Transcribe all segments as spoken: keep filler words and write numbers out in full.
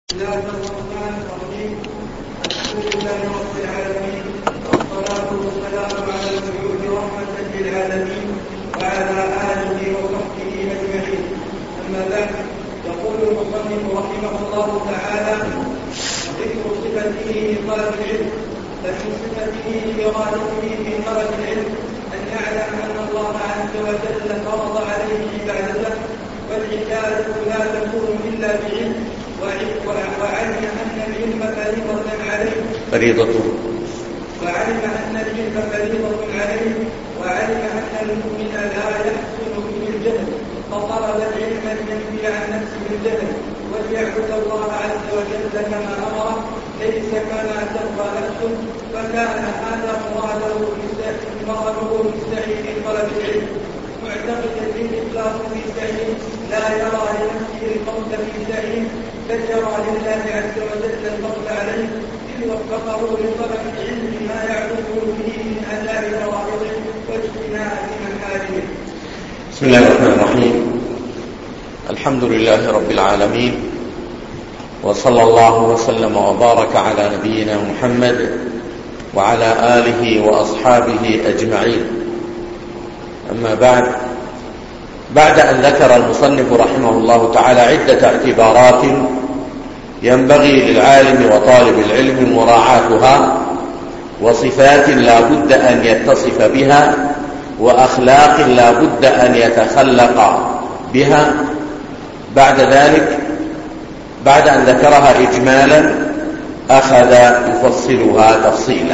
بسم الله الرحمن الرحيم. الحمد لله رب العالمين، والصلاة والسلام على المبعوث رحمة للعالمين وعلى آله وصحبه أجمعين. أما بعد، يقول المصنف رحمه الله تعالى: ذكر صفته لطلب العلم. فمن صفته لإرادته في طلب العلم أن يعلم أن الله عز وجل فرض عليه عبادته، والعبادة لا تكون إلا بعلم، وعلم أن العلم فريضة عليه فريضة وعلم أن العلم فريضة عليه وعلم أن المؤمن لا يحسن به الجهل، فطلب العلم لينفي عن نفسه الجهل وليعبد الله عز وجل كما أمره، ليس كما ترضى نفسه. فكان هذا مراده بالسعي في طلب العلم، معتقدا بالإخلاص في سعيه، لا يرى لنفسه الفضل في سعيه، بل يرى لله عز وجل الفضل عليه، إذ وفقه لطلب العلم ما يعبده به من أداء فرائضه واجتناب محارمه. بسم الله الرحمن الرحيم. الحمد لله رب العالمين، وصلى الله وسلم وبارك على نبينا محمد وعلى آله وأصحابه أجمعين. أما بعد، بعد أن ذكر المصنف رحمه الله تعالى عدة اعتبارات ينبغي للعالم وطالب العلم مراعاتها، وصفات لا بد أن يتصف بها، وأخلاق لا بد أن يتخلق بها، بعد ذلك بعد أن ذكرها إجمالا أخذ يفصلها تفصيلا.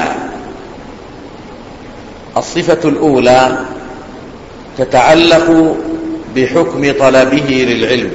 الصفة الأولى تتعلق بحكم طلبه للعلم،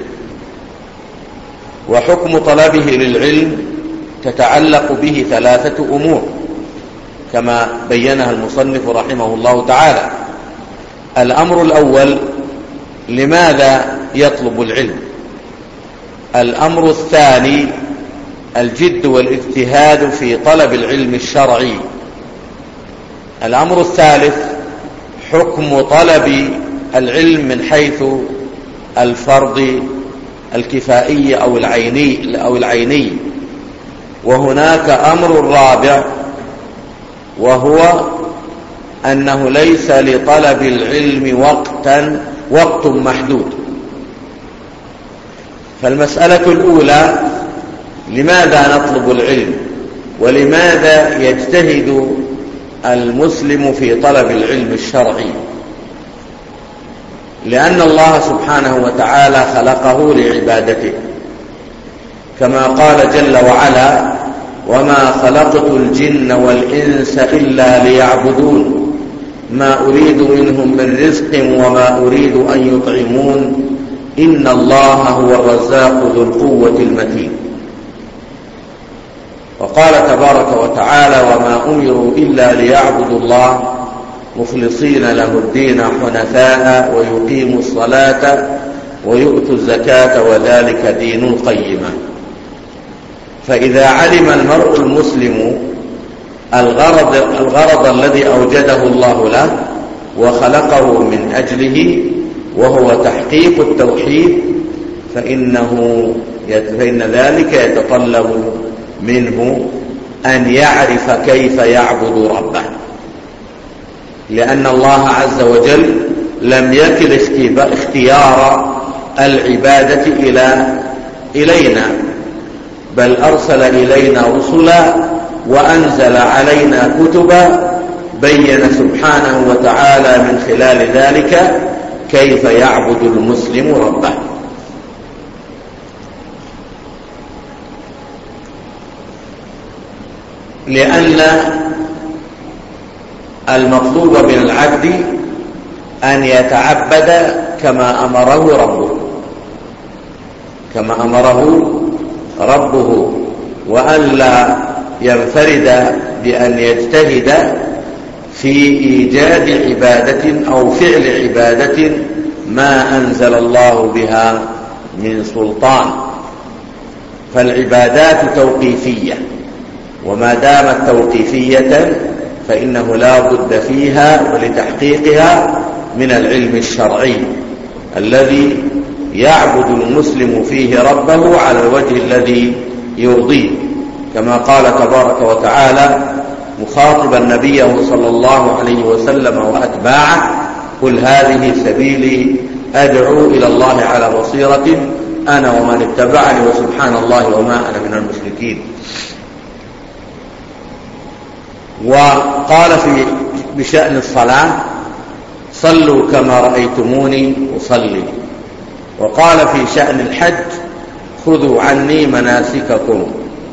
وحكم طلبه للعلم تتعلق به ثلاثة أمور كما بينها المصنف رحمه الله تعالى. الأمر الأول: لماذا يطلب العلم؟ الأمر الثاني: الجد والاجتهاد في طلب العلم الشرعي. الأمر الثالث: حكم طلب العلم من حيث الفرض الكفائي أو العيني أو العيني. وهناك أمر رابع، وهو أنه ليس لطلب العلم وقتا وقت محدود. فالمسألة الأولى: لماذا نطلب العلم؟ ولماذا يجتهد المسلم في طلب العلم الشرعي؟ لأن الله سبحانه وتعالى خلقه لعبادته، كما قال جل وعلا: وما خلقت الجن والإنس إلا ليعبدون ما أريد منهم من رزق وما أريد أن يطعمون إن الله هو الرزاق ذو القوة المتين. وقال تبارك وتعالى: وما أمروا إلا ليعبدوا الله مخلصين له الدين حنفاء ويقيموا الصلاة ويؤتوا الزكاة وذلك دين القيمة. فإذا علم المرء المسلم الغرض, الغرض الذي أوجده الله له وخلقه من أجله، وهو تحقيق التوحيد، فإنه فإن ذلك يتطلب منه أن يعرف كيف يعبد ربه، لأن الله عز وجل لم يكل اختيار العبادة إلى إلينا، بل أرسل إلينا رسلا وأنزل علينا كتبا بين سبحانه وتعالى من خلال ذلك كيف يعبد المسلم ربه. لأن المطلوب من العبد أن يتعبد كما أمره ربه كما أمره ربه وأن لا ينفرد بأن يجتهد في إيجاد عبادة أو فعل عبادة ما أنزل الله بها من سلطان. فالعبادات توقيفية، وما دامت توقيفية فإنه لا بد فيها ولتحقيقها من العلم الشرعي الذي يعبد المسلم فيه ربه على الوجه الذي يرضيه، كما قال تبارك وتعالى مخاطبا نبيه صلى الله عليه وسلم وأتباعه: قل هذه سبيلي أدعو إلى الله على بصيرة أنا ومن اتبعني وسبحان الله وما أنا من المشركين. وقال في بشأن الصلاة: صلوا كما رأيتموني أصلي. وقال في شأن الحج: خذوا عني مناسككم.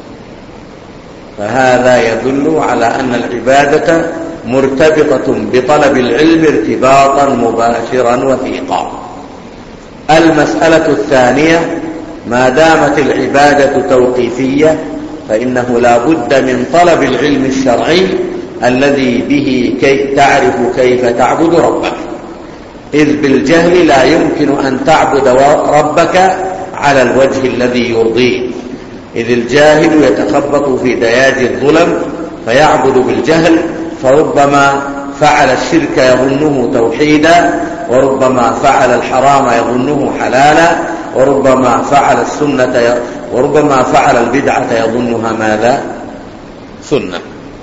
فهذا يدل على أن العبادة مرتبطة بطلب العلم ارتباطا مباشرا وثيقا. المسألة الثانية: ما دامت العبادة توقيفية فإنه لا بد من طلب العلم الشرعي الذي به كي تعرف كيف تعبد ربك، إذ بالجهل لا يمكن أن تعبد ربك على الوجه الذي يرضيه، إذ الجاهل يتخبط في دياج الظلم فيعبد بالجهل، فربما فعل الشرك يظنه توحيدا، وربما فعل الحرام يظنه حلالا، وربما فعل السنة وربما فعل البدعة يظنها ماذا؟ سنة.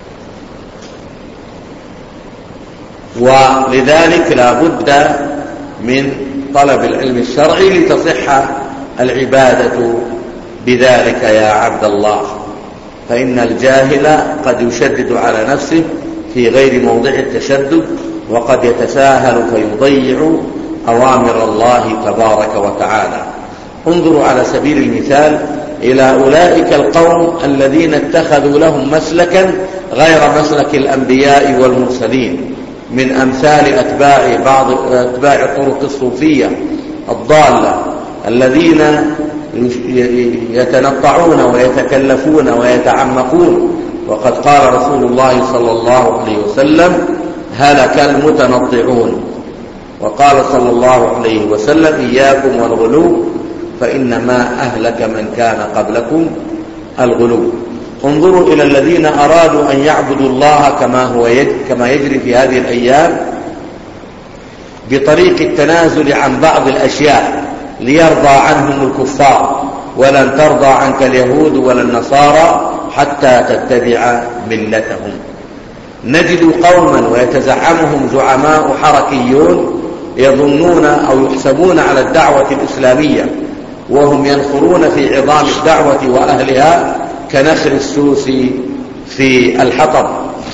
ولذلك لا بد من طلب العلم الشرعي لتصح العبادة بذلك يا عبد الله، فإن الجاهل قد يشدد على نفسه في غير موضع التشدد، وقد يتساهل فيضيع أوامر الله تبارك وتعالى. انظروا على سبيل المثال إلى أولئك القوم الذين اتخذوا لهم مسلكا غير مسلك الأنبياء والمرسلين، من أمثال أتباع بعض أتباع طرق الصوفية الضالة، الذين يتنطعون ويتكلفون ويتعمقون. وقد قال رسول الله صلى الله عليه وسلم: هلك المتنطعون. وقال صلى الله عليه وسلم: إياكم والغلو فإنما أهلك من كان قبلكم الغلو. انظروا إلى الذين أرادوا أن يعبدوا الله كما هو كما يجري في هذه الأيام بطريق التنازل عن بعض الأشياء ليرضى عنهم الكفار: ولن ترضى عنك اليهود ولا النصارى حتى تتبع ملتهم. نجد قوما ويتزعمهم زعماء حركيون يظنون أو يحسبون على الدعوة الإسلامية، وهم ينخرون في عظام الدعوة وأهلها كنخر السوس في الحطب،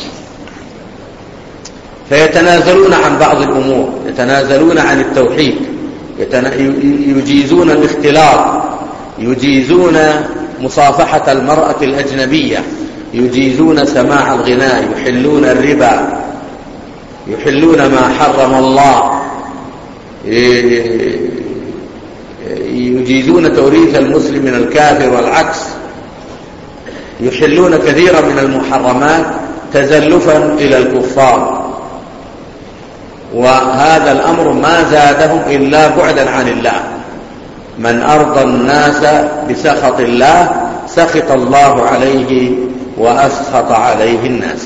فيتنازلون عن بعض الأمور، يتنازلون عن التوحيد، يجيزون الاختلاط، يجيزون مصافحة المرأة الأجنبية، يجيزون سماع الغناء، يحلون الربا، يحلون ما حرم الله، يجيزون توريث المسلم من الكافر والعكس، يحلون كثيرا من المحرمات تزلفا إلى الكفار. وهذا الأمر ما زادهم إلا بعدا عن الله. من أرضى الناس بسخط الله سخط الله عليه وأسخط عليه الناس.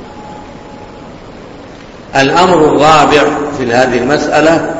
الأمر الرابع في هذه المسألة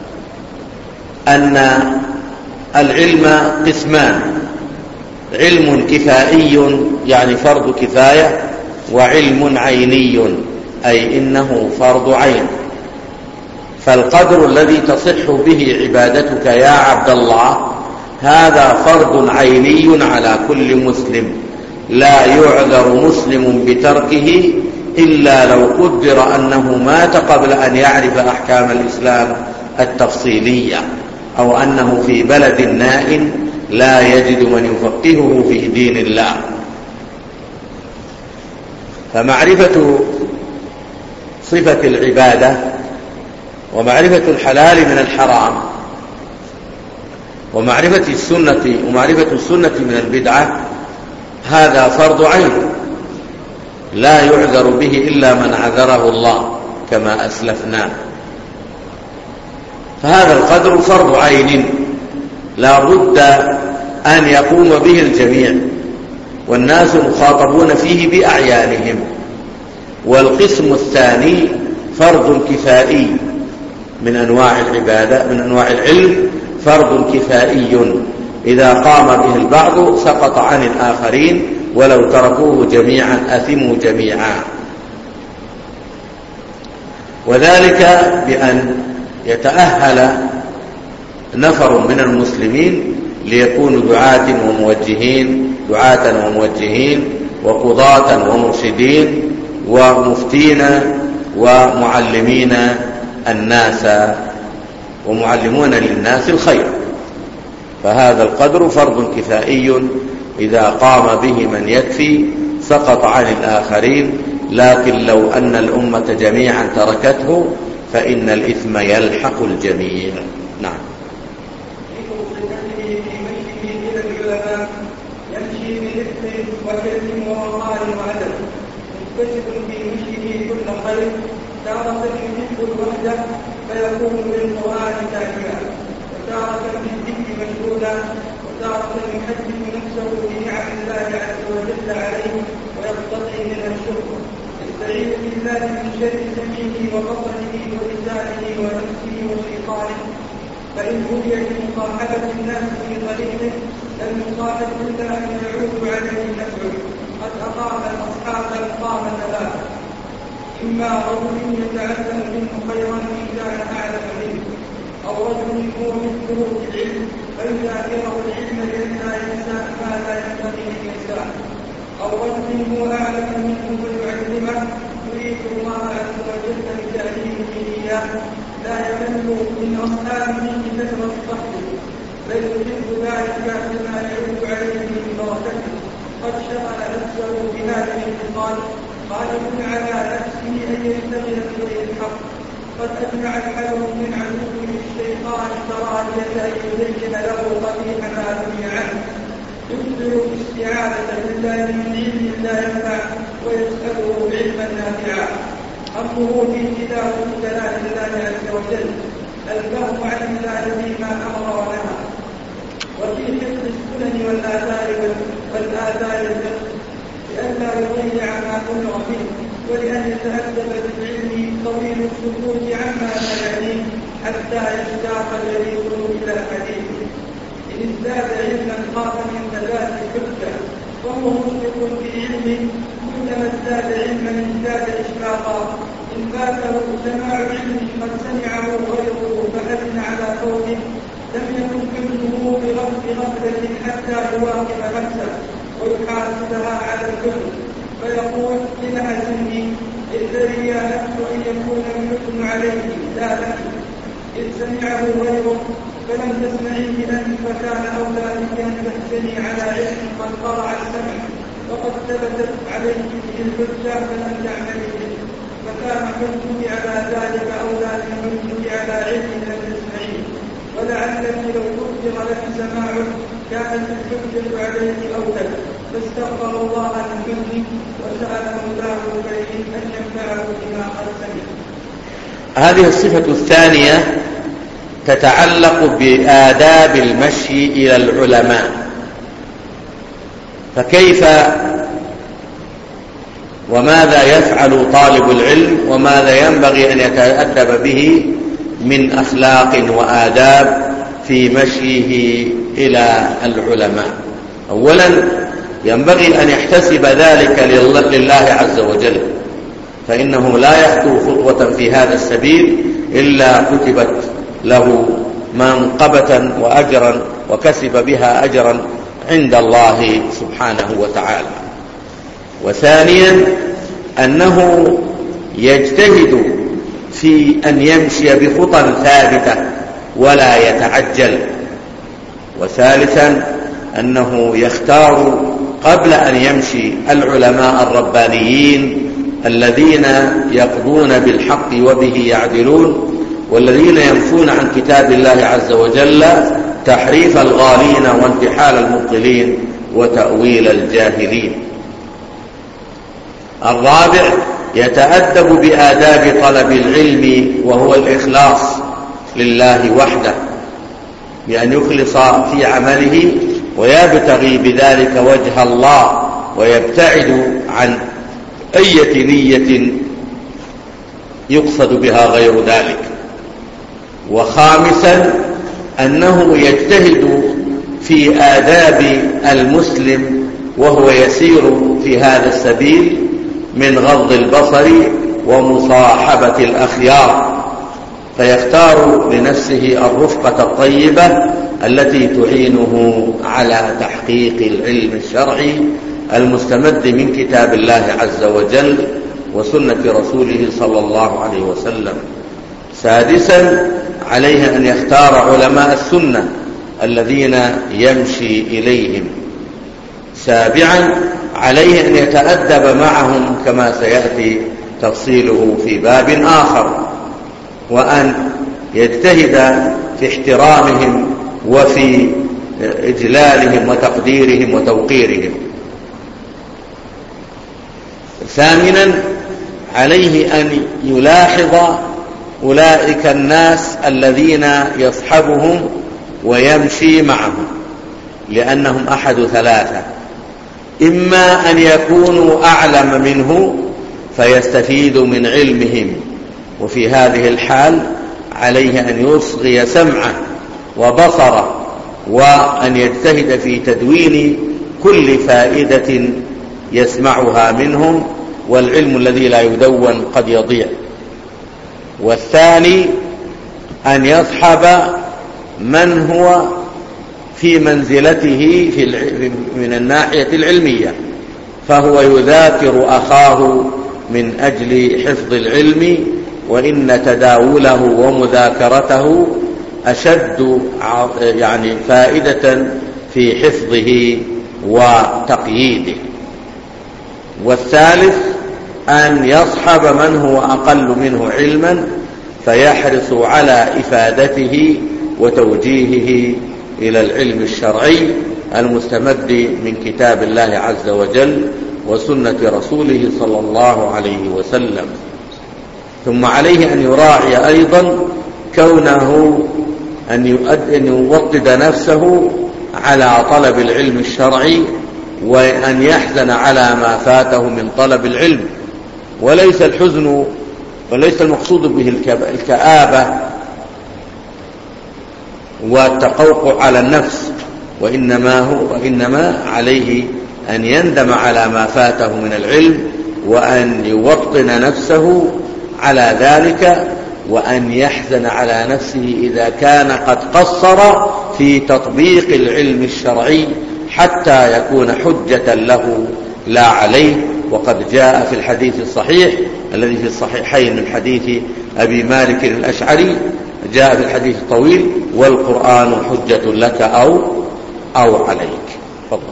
أن العلم قسمان: علم كفائي يعني فرض كفاية، وعلم عيني أي إنه فرض عين. فالقدر الذي تصح به عبادتك يا عبد الله هذا فرض عيني على كل مسلم، لا يعذر مسلم بتركه إلا لو قدر أنه مات قبل أن يعرف أحكام الإسلام التفصيلية، أو أنه في بلد نائٍ لا يجد من يفقهه في دين الله. فمعرفة صفة العبادة ومعرفة الحلال من الحرام ومعرفة السنة ومعرفة السنة من البدعة هذا فرض عين لا يعذر به إلا من عذره الله كما أسلفنا. فهذا القدر فرض عين لا بد أن يقوم به الجميع، والناس مخاطبون فيه بأعيانهم. والقسم الثاني فرض كفائي من أنواع العبادة، من أنواع العلم فرض كفائي إذا قام به البعض سقط عن الآخرين، ولو تركوه جميعا أثموا جميعا. وذلك بأن يتأهل نفر من المسلمين ليكونوا دعاة وموجهين دعاة وموجهين وقضاة ومرشدين ومفتين ومعلمين الناس ومعلمون للناس الخير. فهذا القدر فرض كفائي إذا قام به من يكفي سقط عن الآخرين، لكن لو أن الأمة جميعا تركته فإن الإثم يلحق الجميع. نعم. يمشي برفق وكلم ووقار وعدل، مكتسب في مشيه كل خير، تارة يحب الوحدة فيكون بالقرآن تابعا، وتارة بالذكر مشغولا، وتارة يحدث نفسه بنعم الله عز وجل عليه ويقتضي منها الشكر، يستعيذ بالله من شر سمعه وبصره ولسانه ونفسه وشيطانه، فإن بغي بمصاحبة الناس في طريقه لم يصاحب إلا أن يعود عليه نفعه. قد أقام الأصحاب القامة له، إما رجل يتعلم منه خيرا إن كان أعلم منه، أو رجل هو مثله في العلم فإذا يرى العلم لأنها ينسى ما لا ينبغي أن ينساه، أو رجل هو أعلم منه فيعلمه يريد الله عز وجل بتعليمه إياه، لا يمل من أصحابه بكثرة الصحبة، بل يحب ذلك بما يعود عليه من بركته. قد شغل نفسه بهذا الانتقال، قادر على نفسه أن يشتغل بغير الحق. قد أجمع الحذر من عدوه الشيطان كراهية أن يزين له قبيح ما نهي عنه، يبدل الاستعاذة بالله من علم لا ينفع ويسأله علما نافعا. أمره في تلاوة كلام الله عز وجل، الفهم عن الله فيما أمر ونهى، وفي حفظ السنن والآثار والآثار الفقه، لئلا يضيع ما أمر به، ولأن يتأدب بالعلم طويل السكوت عما لا يعنيه حتى يشتاق جليسه إلى الحديث. إن ازداد علما خاف من ثبات الحجة، وهو مشرك بعلمه، كلما ازداد علما ازداد إشفاقا. إن فاته سماع علم قد سمعه غيره فحزن على فوته، لم يكن حزنه بغفلة حتى يواقف نفسه ويحاسبها على الكفر، فيقول إن حزني الذي يا نفس أن يكون الحزن عليه لا لك، إذ سمعه غيره فلم تسمعيه أنت، فكان أولى بك أن تحزني على علم قد قرع السمع وقد ثبتت عليه به الحجة فلم تعمل به، فكان حكمك على ذلك أولى من حكمك على علم لم تسمعيه. ولعلك لو قدر لك سماعه كانت الحجة عليه أولى، فاستغفر الله من حكمه وسأله الله الكريم أن ينفعه بما قد سمع. هذه الصفة الثانية تتعلق بآداب المشي إلى العلماء. فكيف وماذا يفعل طالب العلم وماذا ينبغي أن يتأدب به من أخلاق وآداب في مشيه إلى العلماء؟ أولا ينبغي أن يحتسب ذلك لله عز وجل، فإنه لا يخطو خطوة في هذا السبيل إلا كتبت له منقبة وأجرا وكسب بها أجرا عند الله سبحانه وتعالى. وثانيا أنه يجتهد في أن يمشي بخطى ثابتة ولا يتعجل. وثالثا أنه يختار قبل أن يمشي العلماء الربانيين الذين يقضون بالحق وبه يعدلون، والذين ينفون عن كتاب الله عز وجل تحريف الغالين وانتحال المبطلين وتأويل الجاهلين. الرابع يتأدب بآداب طلب العلم وهو الإخلاص لله وحده، بأن يخلص في عمله ويبتغي بذلك وجه الله ويبتعد عن أي نية يقصد بها غير ذلك. وخامسا أنه يجتهد في آداب المسلم وهو يسير في هذا السبيل من غض البصر ومصاحبة الأخيار، فيختار لنفسه الرفقة الطيبة التي تعينه على تحقيق العلم الشرعي المستمد من كتاب الله عز وجل وسنة رسوله صلى الله عليه وسلم. سادسا، عليه أن يختار علماء السنة الذين يمشي إليهم. سابعا، عليه أن يتأدب معهم كما سيأتي تفصيله في باب آخر، وأن يجتهد في احترامهم وفي إجلالهم وتقديرهم وتوقيرهم. ثامنا، عليه أن يلاحظ أولئك الناس الذين يصحبهم ويمشي معهم، لأنهم أحد ثلاثة: إما أن يكونوا أعلم منه فيستفيد من علمهم، وفي هذه الحال عليه أن يصغي سمعه وبصره، وأن يجتهد في تدوين كل فائدة يسمعها منهم، والعلم الذي لا يدون قد يضيع. والثاني، أن يصحب من هو في منزلته في من الناحية العلمية، فهو يذاكر أخاه من أجل حفظ العلم، وإن تداوله ومذاكرته أشد يعني فائدة في حفظه وتقييده. والثالث، أن يصحب من هو أقل منه علما فيحرص على إفادته وتوجيهه إلى العلم الشرعي المستمد من كتاب الله عز وجل وسنة رسوله صلى الله عليه وسلم. ثم عليه أن يراعي أيضا كونه أن يوطد نفسه على طلب العلم الشرعي، وأن يحزن على ما فاته من طلب العلم، وليس الحزن وليس المقصود به الكآبة والتقوقع على النفس، وإنما هو وإنما عليه أن يندم على ما فاته من العلم، وأن يوطن نفسه على ذلك، وأن يحزن على نفسه إذا كان قد قصر في تطبيق العلم الشرعي حتى يكون حجة له لا عليه. وقد جاء في الحديث الصحيح الذي في الصحيحين من حديث أبي مالك الأشعري، جاء في الحديث الطويل: والقرآن حجة لك أو أو عليك. فضل.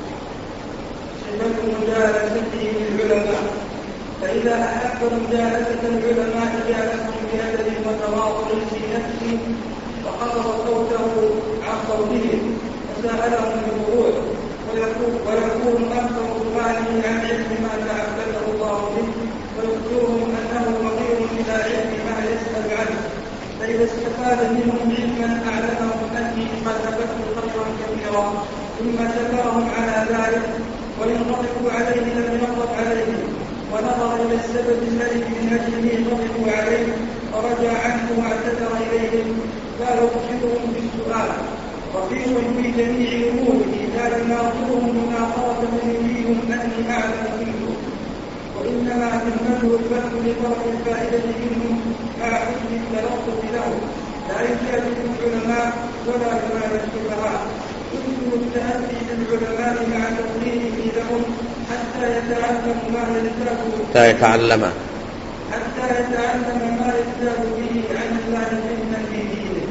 فإذا أحب مجالسة العلماء جالسهم بأدب وتواضع في نفسه، وخفض صوته عن صوتهم وسألهم بالوضوح، ويكون أكثر سؤاله عن علم ما تعبده الله به، ويخبرهم أنه فقير إلى علم ما يسأل عنه. فإذا استفاد منهم علما أعلمهم أني قد أبدت خيرا كثيرا، ثم شكرهم على ذلك، وإن غضبوا عليه لم يغضب عليهم، ونظر إلى السبب الذي من أجله غضبوا عليه ورجع عنه واعتذر إليهم، لا يرشدهم بالسؤال، رفيق في جميع أموره، لا يناظرهم مناظرة يريهم أني أعلم منهم، وإنما همته الفهم لطرف الفائدة منهم مع حسن التلطف لهم، لا يجادل العلماء ولا يمارس الفقهاء. يمكن التأدي بالعلماء مع تقديره لهم حتى يتعلم ما يزداد حتى يتعلم حتى يتعلم ما يزداد به عن الله علما في دينه.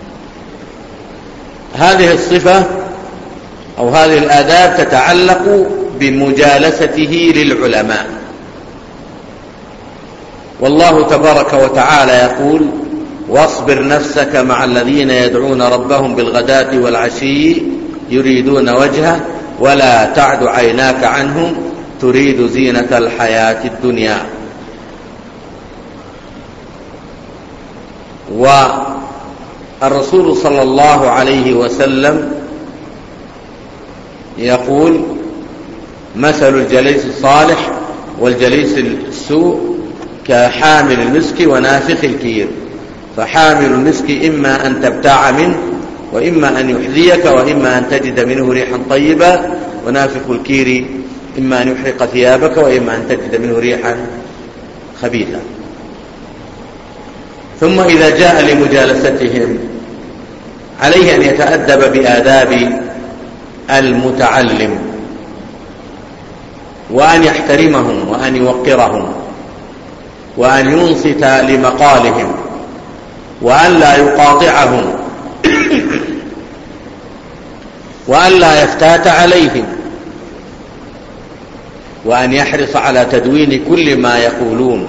هذه الصفة أو هذه الآداب تتعلق بمجالسته للعلماء. والله تبارك وتعالى يقول: واصبر نفسك مع الذين يدعون ربهم بالغداة والعشي يريدون وجهه ولا تعد عيناك عنهم تريد زينة الحياة الدنيا. والرسول صلى الله عليه وسلم يقول: مثل الجليس الصالح والجليس السوء كحامل المسك ونافخ الكير، فحامل المسك إما أن تبتاع منه وإما أن يحذيك وإما أن تجد منه ريحا طيبة، ونافخ الكير إما أن يحرق ثيابك وإما أن تجد منه ريحا خبيثا. ثم إذا جاء لمجالستهم عليه أن يتأدب بآداب المتعلم، وأن يحترمهم وأن يوقرهم، وأن ينصت لمقالهم، وأن لا يقاطعهم، وأن لا يفتات عليهم، وأن يحرص على تدوين كل ما يقولون،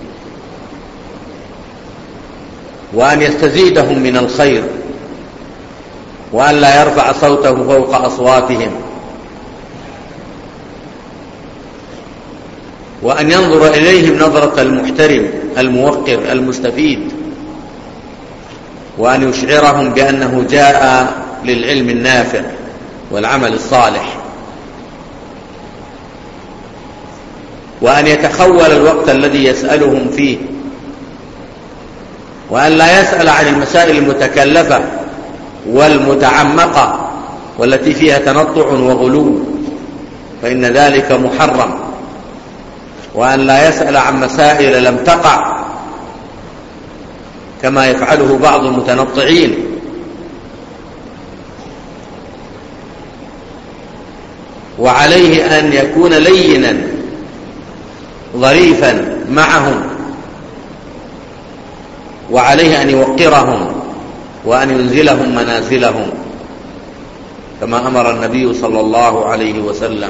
وأن يستزيدهم من الخير، وأن لا يرفع صوته فوق أصواتهم، وأن ينظر إليهم نظرة المحترم الموقر المستفيد، وأن يشعرهم بأنه جاء للعلم النافع والعمل الصالح، وأن يتخول الوقت الذي يسألهم فيه، وأن لا يسأل عن المسائل المتكلفة والمتعمقة والتي فيها تنطع وغلو، فإن ذلك محرم، وأن لا يسأل عن مسائل لم تقع كما يفعله بعض المتنطعين. وعليه أن يكون لينا ظريفا معهم، وعليه أن يوقرهم وأن ينزلهم منازلهم كما أمر النبي صلى الله عليه وسلم.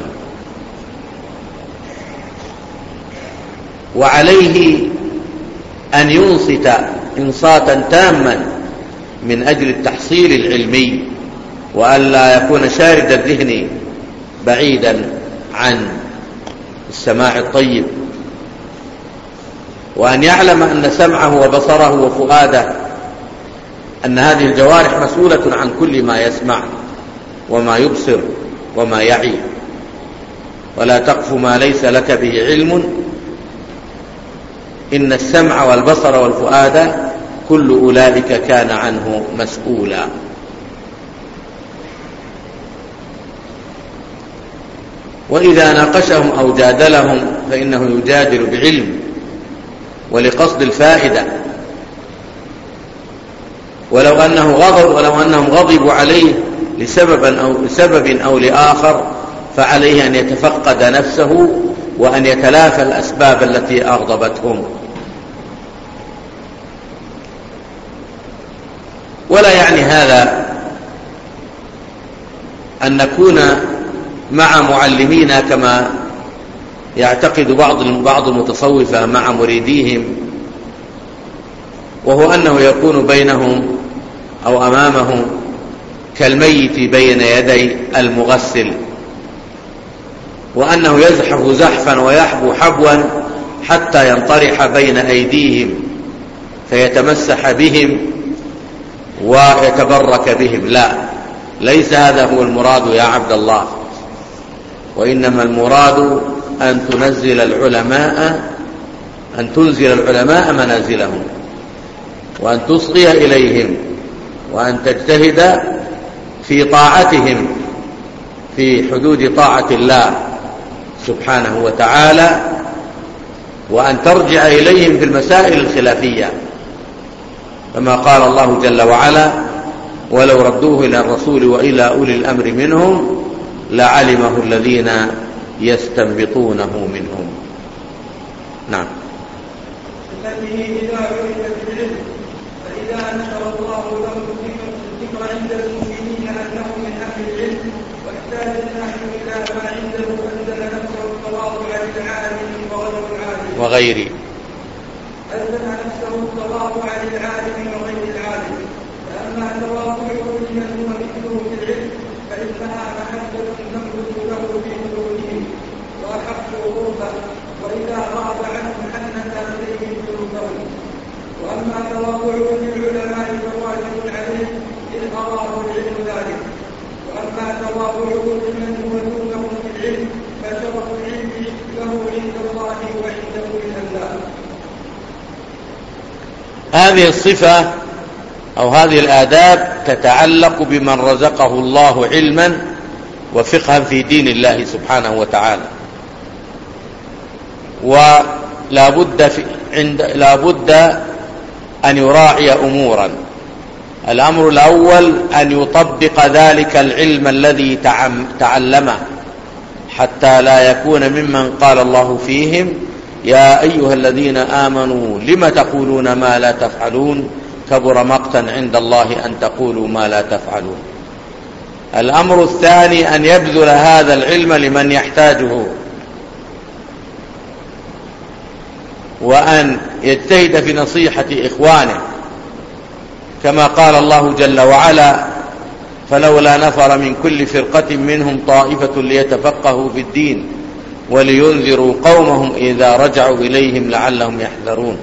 وعليه أن ينصت إنصاتا تاما من أجل التحصيل العلمي، وأن لا يكون شارد الذهن بعيدا عن السماع الطيب، وأن يعلم أن سمعه وبصره وفؤاده أن هذه الجوارح مسؤولة عن كل ما يسمع وما يبصر وما يعي، ولا تقف ما ليس لك به علم، إن السمع والبصر والفؤاد كل أولئك كان عنه مسؤولا. وإذا ناقشهم أو جادلهم فإنه يجادل بعلم ولقصد الفائدة، ولو أنه غضب ولو أنهم غضبوا عليه لسبب أو لسبب أو لآخر فعليه أن يتفقد نفسه وأن يتلافى الأسباب التي أغضبتهم. ولا يعني هذا أن نكون مع معلمينا كما يعتقد بعض بعض المتصوفة مع مريديهم، وهو أنه يكون بينهم أو أمامهم كالميت بين يدي المغسل، وأنه يزحف زحفا ويحبو حبوا حتى ينطرح بين أيديهم فيتمسح بهم ويتبرك بهم. لا، ليس هذا هو المراد يا عبد الله، وإنما المراد أن تنزل العلماء أن تنزل العلماء منازلهم، وأن تصغي إليهم، وأن تجتهد في طاعتهم في حدود طاعة الله سبحانه وتعالى، وأن ترجع إليهم في المسائل الخلافية كما قال الله جل وعلا: ولو ردوه إلى الرسول وإلى أولي الأمر منهم لعلمه الذين يستنبطونه منهم. نعم. الذي إذا عرف بالعلم فإذا نشر الله له الذكر عند المؤمنين أنه من أهل العلم، واحتاج الناس إلى ما عنده أنزل نفسه التواضع للعالم وغير العالم وغيره أنزل نفسه التواضع للعالم وغير العالم. فأما تواضعه لمن هو مثله في العلم فإنها محبة نملك له في قلوبهم وأحق قربه، وإذا غاب عنه حنث إليهم قلوبهم. وأما تواضعه للعلماء فواجب عليه إذ أراه العلم ذلك. وأما تواضعه لمن هو دونه في العلم فشرف العلم له عند الله وعند أولي الألباب. هذه الصفة أو هذه الآداب تتعلق بمن رزقه الله علما وفقها في دين الله سبحانه وتعالى. ولا بد في عند لا بد أن يراعي أمورا. الأمر الأول أن يطبق ذلك العلم الذي تعلمه حتى لا يكون ممن قال الله فيهم يا أيها الذين آمنوا لم تقولون ما لا تفعلون كبر مقتا عند الله أن تقولوا ما لا تفعلون. الأمر الثاني أن يبذل هذا العلم لمن يحتاجه، وأن يجتهد في نصيحة إخوانه كما قال الله جل وعلا فلولا نفر من كل فرقة منهم طائفة ليتفقهوا في الدين ولينذروا قومهم إذا رجعوا إليهم لعلهم يحذرون.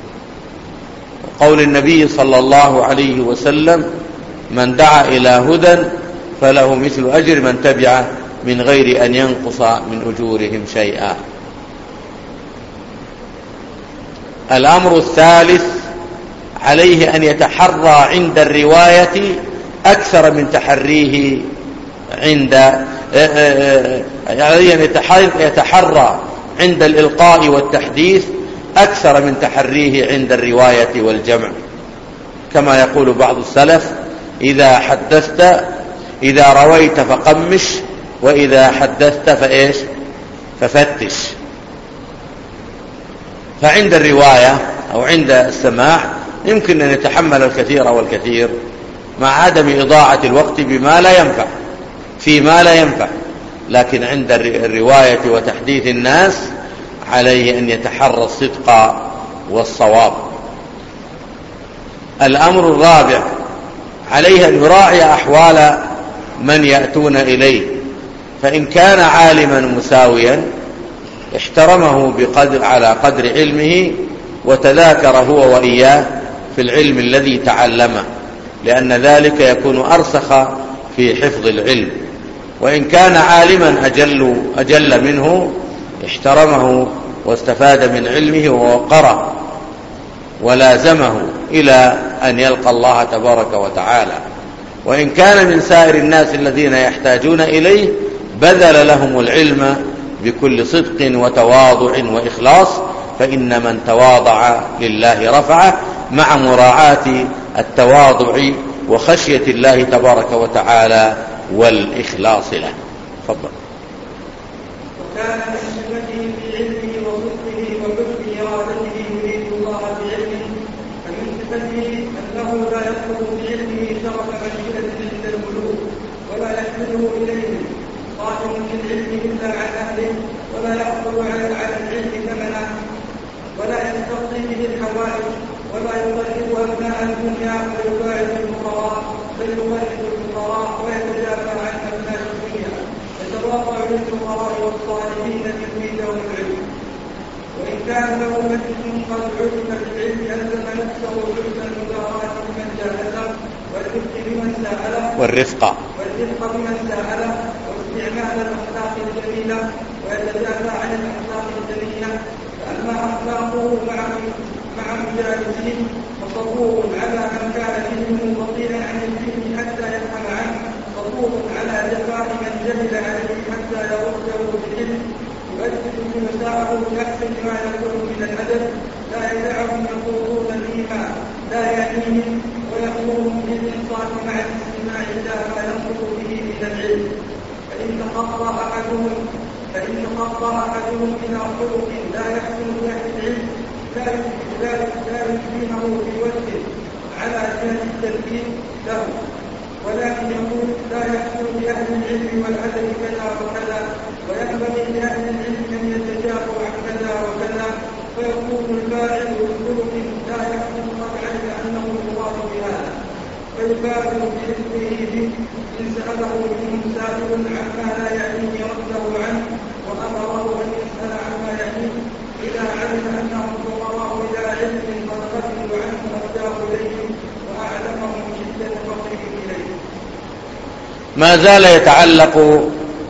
وقول النبي صلى الله عليه وسلم من دعا إلى هدى فله مثل أجر من تبعه من غير أن ينقص من أجورهم شيئا. الأمر الثالث عليه أن يتحرى عند الرواية أكثر من تحريه عند عليه أن يتحرى عند الإلقاء والتحديث أكثر من تحريه عند الرواية والجمع، كما يقول بعض السلف إذا حدثت إذا رويت فقمش وإذا حدثت فإيش ففتش. فعند الرواية أو عند السماع يمكن أن يتحمل الكثير والكثير مع عدم إضاعة الوقت بما لا ينفع فيما لا ينفع، لكن عند الرواية وتحديث الناس عليه أن يتحرى الصدق والصواب. الأمر الرابع عليه أن يراعي أحوال من يأتون إليه، فإن كان عالما مساويا احترمه بقدر على قدر علمه وتذاكر هو وإياه في العلم الذي تعلمه، لأن ذلك يكون أرسخ في حفظ العلم. وإن كان عالما أجل, أجل منه احترمه واستفاد من علمه ووقره ولازمه إلى أن يلقى الله تبارك وتعالى. وإن كان من سائر الناس الذين يحتاجون إليه بذل لهم العلم بكل صدق وتواضع وإخلاص، فإن من تواضع لله رفعه، مع مراعاة التواضع وخشية الله تبارك وتعالى والإخلاص له. تفضل. وكان من سنته في علمه وصدقه وحسن إرادته يريد الله بعلمه، فمن صفته أنه لا يطلب بعلمه شرف منزلة عند الملوك ولا يحمله إليه صاحب للعلم إلا عن أهله، ولا يحصل على العلم ثمنا، ولا يستقضي به الحوائج، ولا يطلب أبناء الدنيا ويباعد الفقراء، بل يغلب الفقراء ويتجافى عن أبناء الدنيا، يتواضع للفقراء والصالحين يزيدهم العلم. وإن كان له مجلس قد علم بالعلم ألزم نفسه حسن المداراة بمن جاهده، والرفق بمن سأله والرفق والرفق بمن سأله، واستعمال الأخلاق الجميلة، ويتجافى عن الأخلاق الجميلة. فأما أخلاقه مع مع مجالسين فصبور على من كان علمه بطيئا عن العلم حتى يفهم عنه، صبور على جفاء من جهل عليه حتى يرده بالعلم، يؤدب نساءه بأحسن ما يكون من الأدب، لا يدعهم يخوضون فيما لا يعنيهم، ويأمرهم بالإنصاف مع الاستماع إلى ما ينطق به من العلم. فإن تخطى أحدهم فإن تخطى أحدهم إلى خلق لا يحسن بأهل العلم لا يكفينه في وجهه على جهة التركيب له، ولكن يقول لا يحسن بأهل العلم والأدب كذا وكذا، وينبغي لأهل العلم أن يتجافوا عن كذا وكذا، فيكون الفاعل بخلق لا يحسن قد علم أنه المراد بهذا، فيبادر بعلمه به إن سأله منه سائل عما لا يعنيه رده عنه، وأمره أن يسأل عما يعنيه إذا علم أنهم فقراء إلى علم قد قتلوا عنه رداه إليهم وأعلمهم شدة فقرهم إليه. ما زال يتعلق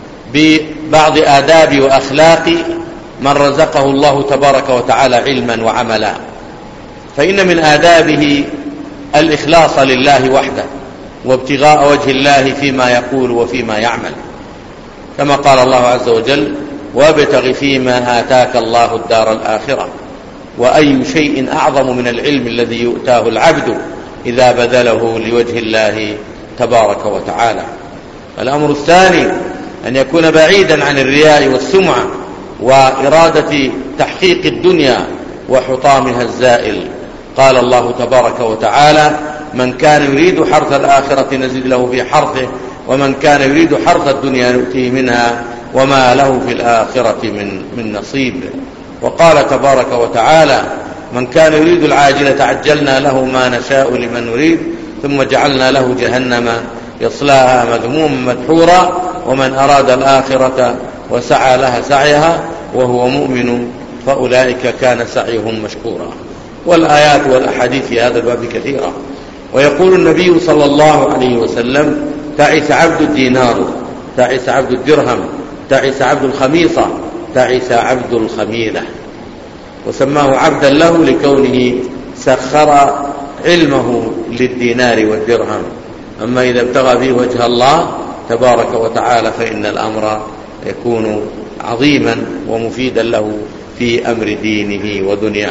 ببعض آداب وأخلاق من رزقه الله تبارك وتعالى علما وعملا. فإن من آدابه الإخلاص لله وحده وابتغاء وجه الله فيما يقول وفيما يعمل، كما قال الله عز وجل: وابتغ فيما آتاك الله الدار الآخرة. وأي شيء أعظم من العلم الذي يؤتاه العبد إذا بذله لوجه الله تبارك وتعالى. الأمر الثاني أن يكون بعيدا عن الرياء والسمعة وإرادة تحقيق الدنيا وحطامها الزائل. قال الله تبارك وتعالى: من كان يريد حرث الآخرة نزد له في حرثه ومن كان يريد حرث الدنيا نؤتيه منها وما له في الآخرة من, من نصيب. وقال تبارك وتعالى: من كان يريد العاجلة عجلنا له ما نشاء لمن نريد ثم جعلنا له جهنم يصلاها مذموما مدحورا ومن أراد الآخرة وسعى لها سعيها وهو مؤمن فأولئك كان سعيهم مشكورا. والآيات والأحاديث في هذا الباب كثيرة. ويقول النبي صلى الله عليه وسلم: تعس عبد الدينار، تعس عبد الدرهم، تعس عبد الخميصة، تعس عبد الخميلة. وسماه عبدا له لكونه سخر علمه للدينار والدرهم. أما إذا ابتغى به وجه الله تبارك وتعالى فإن الأمر يكون عظيما ومفيدا له في أمر دينه ودنياه.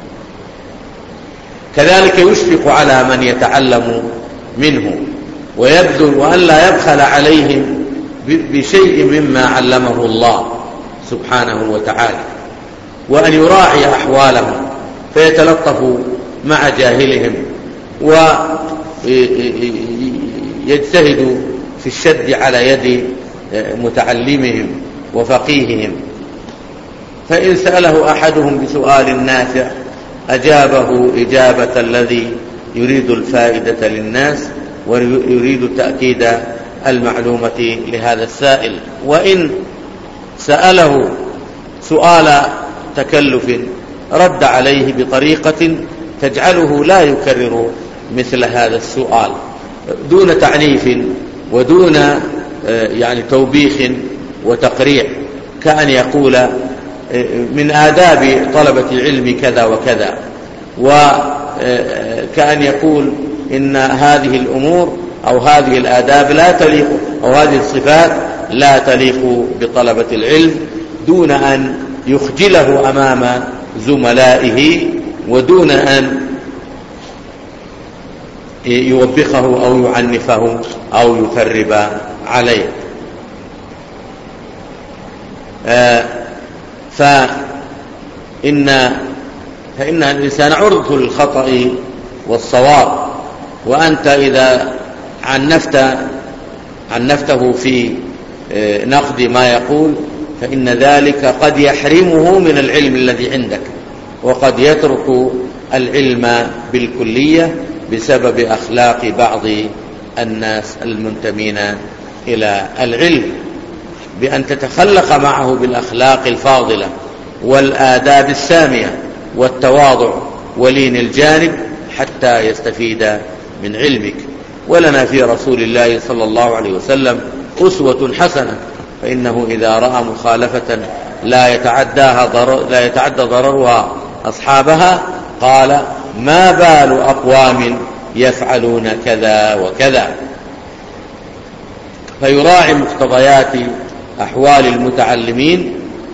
كذلك يشفق على من يتعلم منه ويبذل وأن لا يبخل عليهم بشيء مما علمه الله سبحانه وتعالى، وأن يراعي أحوالهم فيتلطف مع جاهلهم ويجتهد في الشد على يد متعلمهم وفقيههم. فإن سأله أحدهم بسؤال نافع أجابه إجابة الذي يريد الفائدة للناس ويريد تأكيد المعلومة لهذا السائل. وإن سأله سؤال تكلف رد عليه بطريقة تجعله لا يكرر مثل هذا السؤال دون تعنيف ودون يعني توبيخ وتقريع، كأن يقول من آداب طلبة العلم كذا وكذا، وكأن يقول إن هذه الأمور أو هذه الآداب لا تليق أو هذه الصفات لا تليق بطلبة العلم، دون أن يخجله أمام زملائه ودون أن يوبخه أو يعنفه أو يكرب عليه. آه فإن فإن الإنسان عرض للخطأ والصواب، وأنت إذا عنفت عنفته في نقد ما يقول فإن ذلك قد يحرمه من العلم الذي عندك، وقد يترك العلم بالكلية بسبب أخلاق بعض الناس المنتمين إلى العلم، بأن تتخلق معه بالأخلاق الفاضلة والآداب السامية والتواضع ولين الجانب حتى يستفيد من علمك. ولنا في رسول الله صلى الله عليه وسلم أسوة حسنة، فإنه إذا رأى مخالفة لا يتعداها ضرر لا يتعدى ضررها أصحابها قال: ما بال أقوام يفعلون كذا وكذا. فيراعي مقتضيات أحوال المتعلمين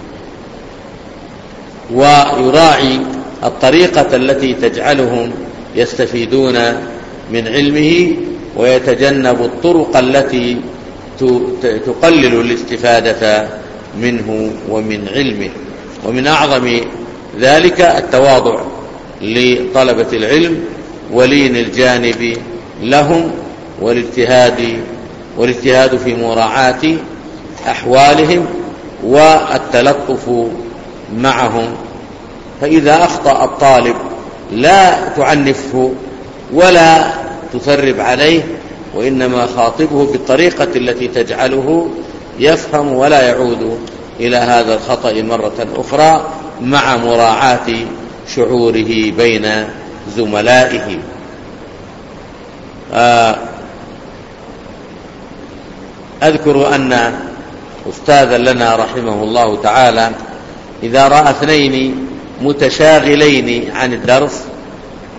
ويراعي الطريقة التي تجعلهم يستفيدون من علمه، ويتجنب الطرق التي تقلل الاستفادة منه ومن علمه. ومن أعظم ذلك التواضع لطلبة العلم ولين الجانب لهم والاجتهاد والاجتهاد في مراعاة أحوالهم والتلطف معهم. فإذا أخطأ الطالب لا تعنفه ولا تثرب عليه، وإنما خاطبه بالطريقة التي تجعله يفهم ولا يعود إلى هذا الخطأ مرة أخرى، مع مراعاة شعوره بين زملائه. أذكر أن أستاذا لنا رحمه الله تعالى إذا رأى اثنين متشاغلين عن الدرس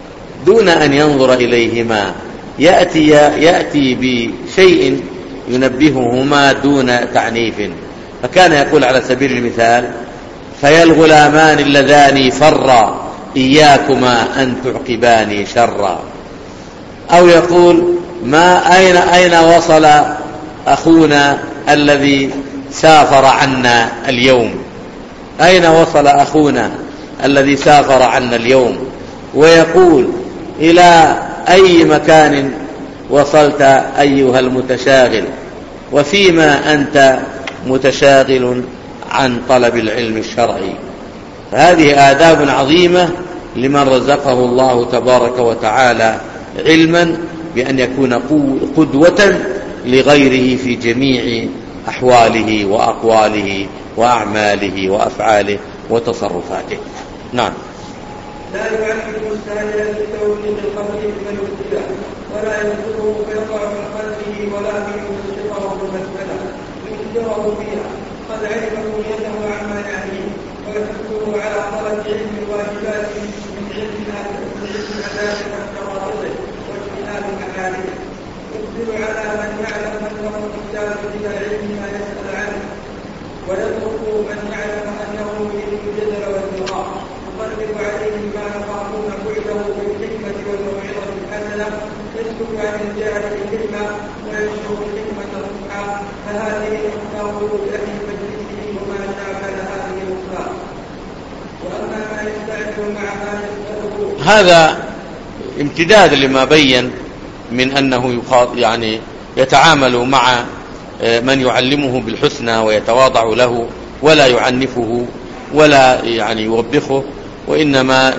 دون أن ينظر إليهما يأتي, يأتي بشيء ينبههما دون تعنيف. فكان يقول على سبيل المثال: فيا الغلامان اللذان فرا إياكما أن تعقباني شرا. أو يقول: ما أين, أين وصل أخونا الذي سافر عنا اليوم؟ أين وصل أخونا الذي سافر عنا اليوم؟ ويقول: إلى أي مكان وصلت أيها المتشاغل؟ وفيما أنت متشاغل عن طلب العلم الشرعي. فهذه آداب عظيمة لمن رزقه الله تبارك وتعالى علما، بأن يكون قدوة لغيره في جميع أحواله وأقواله وأعماله وأفعاله وتصرفاته. نعم. لا يعلم المستهل بتوحيد القبر من الابتلاء، ولا يذكره فيقع من قلبه، ولكن يسقطه بالمسألة ويذكره فيها قد علم كليته عما يعنيه، ويحثه على طلب علم الواجبات من علم عادات افتراضه واجتناب محارمه. يقدر على من يعلم انه محتاج الى علم ما يسأل عنه، ويترك من يعلم انه يريد الجدل والمراء. يقرب عليه ما يخافون بعده بالحكمة والموعظة الحسنة، يسكت عن الجهل بالحكمة وينشر الحكمة الصحة. فهذه أخلاق أهل مجلسه وما شاكل هذه الأخلاق. وأما ما يستعجل مع ما يسأله، هذا امتداد لما بين من أنه يعني يتعامل مع من يعلمه بالحسنى ويتواضع له ولا يعنفه ولا يعني يوبخه، وإنما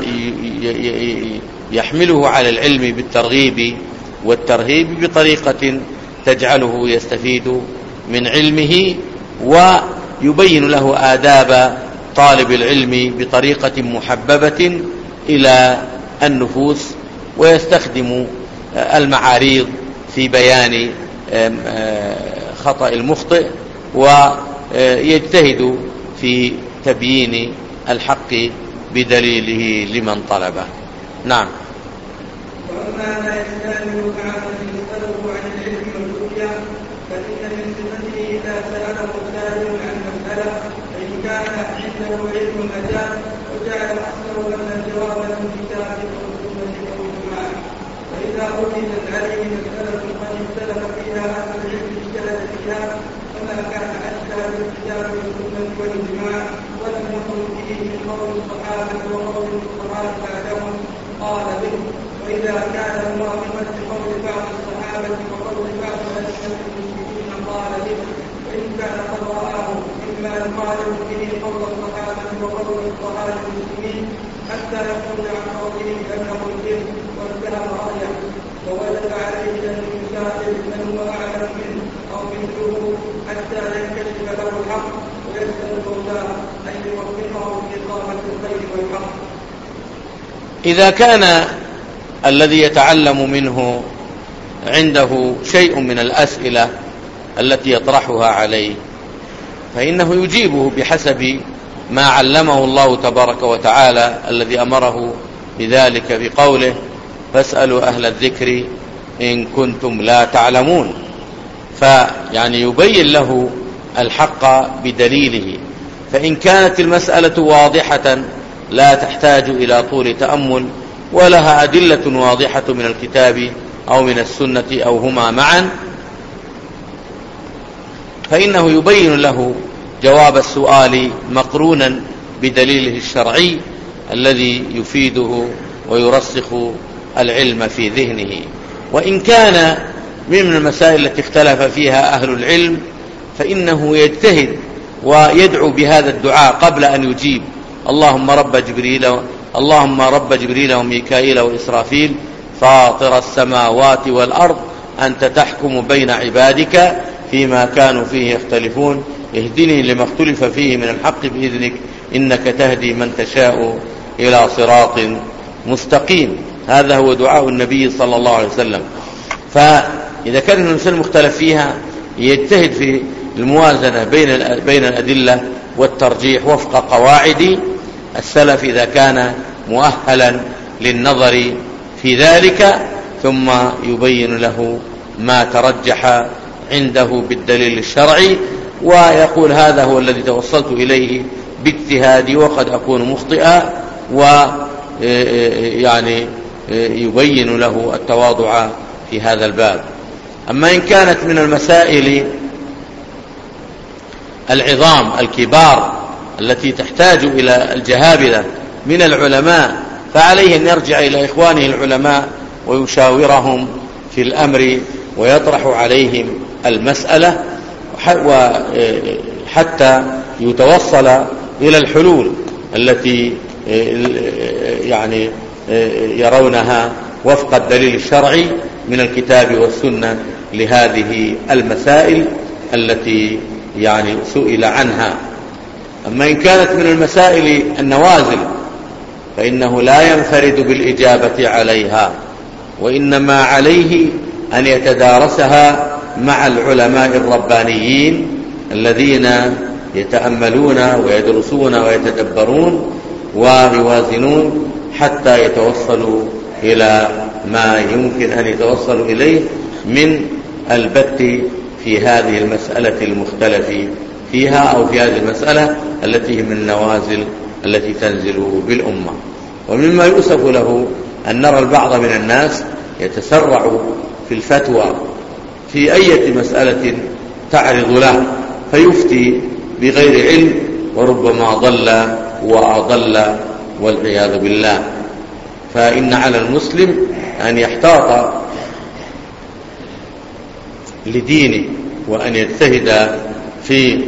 يحمله على العلم بالترغيب والترهيب بطريقة تجعله يستفيد من علمه، ويبين له آداب طالب العلم بطريقة محببة إلى النفوس، ويستخدم المعاريض في بيان خطأ المخطئ، ويجتهد في تبيين الحق بدليله لمن طلبه. نعم. وأما ما يستعمل تعالى يسأله عن العلم والدنيا، فإن من صفته إذا سأله سائل عن مسألة فإن كان عنده علم أجاب، وجعل أصله أن الجواب من كتاب أو سنة أو إجماع. فإذا وجدت عليه مسألة قد اختلف فيها أهل العلم اجتهد فيها، فما كان أشبه بالكتاب والسنة والإجماع ولم يكن به من قول الصحابة وقول الفقهاء بعدهم قال به. وإذا كان موافقا لقول بعض الصحابة وقول بعض أئمة المسلمين قال به. وإن كان قد رآه مما يخالف به قول الصحابة وقول الفقهاء المسلمين حتى يخرج عن قوله بأنه الجن وانتهى رأيه، ووجب عليه أن يسائل من هو أعلم منه أو مثله حتى ينكشف له الحق، ويسأل الله أن يوفقه في إقامة الخير والحق. إذا كان الذي يتعلم منه عنده شيء من الأسئلة التي يطرحها عليه، فإنه يجيبه بحسب ما علمه الله تبارك وتعالى الذي أمره بذلك بقوله: فاسألوا أهل الذكر إن كنتم لا تعلمون. فيعني يبين له الحق بدليله. فإن كانت المسألة واضحة لا تحتاج إلى طول تأمل ولها أدلة واضحة من الكتاب أو من السنة أو هما معا، فإنه يبين له جواب السؤال مقرونا بدليله الشرعي الذي يفيده ويرسخ العلم في ذهنه. وإن كان من المسائل التي اختلف فيها أهل العلم فإنه يجتهد ويدعو بهذا الدعاء قبل أن يجيب: اللهم رب جبريل اللهم رب جبريل وميكائيل وإسرافيل فاطر السماوات والأرض أنت تحكم بين عبادك فيما كانوا فيه يختلفون اهدني لما اختلف فيه من الحق بإذنك إنك تهدي من تشاء إلى صراط مستقيم. هذا هو دعاء النبي صلى الله عليه وسلم. فإذا كان الإنسان مختلف فيها يجتهد في الموازنة بين بين الأدلة والترجيح وفق قواعد السلف إذا كان مؤهلا للنظر في ذلك، ثم يبين له ما ترجح عنده بالدليل الشرعي، ويقول هذا هو الذي توصلت إليه باجتهادي وقد أكون مخطئا، ويعني يبين له التواضع في هذا الباب. أما إن كانت من المسائل العظام الكبار التي تحتاج إلى الجهابذة من العلماء، فعليه أن يرجع إلى إخوانه العلماء ويشاورهم في الأمر ويطرح عليهم المسألة حتى يتوصل إلى الحلول التي يعني يرونها وفق الدليل الشرعي من الكتاب والسنة لهذه المسائل التي يعني سئل عنها. أما إن كانت من المسائل النوازل فإنه لا ينفرد بالإجابة عليها، وإنما عليه أن يتدارسها مع العلماء الربانيين الذين يتأملون ويدرسون ويتدبرون ويوازنون حتى يتوصلوا إلى ما يمكن أن يتوصلوا إليه من البت في هذه المسألة المختلف فيها، أو في هذه المسألة التي هي من النوازل التي تنزل بالأمة. ومما يؤسف له أن نرى البعض من الناس يتسرع في الفتوى في أي مسألة تعرض له فيفتي بغير علم، وربما ضل وأضل والعياذ بالله. فإن على المسلم أن يحتاط لدينه وأن يجتهد في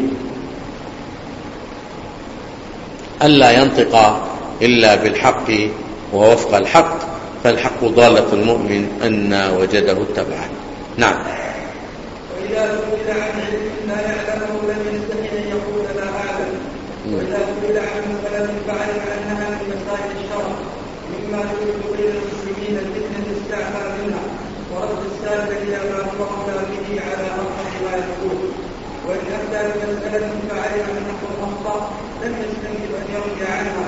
ألا ينطق إلا بالحق ووفق الحق، فالحق ضالة المؤمن أن وجده اتبعه. نعم. وإذا سئل عن علم لا يعلمه لم يستحي أن يقول لا أعلم، وإذا سئل عن مسألة فعلم أنها من مسائل الشرع مما يريد بين المسلمين الفتنة استعفى منها ورد السالك إلى ما هو أولى به على أرحم ما يقول. وإن أتى بمسألة فعلم أنه أخطأ لم يستنكف أن يرجع عنها،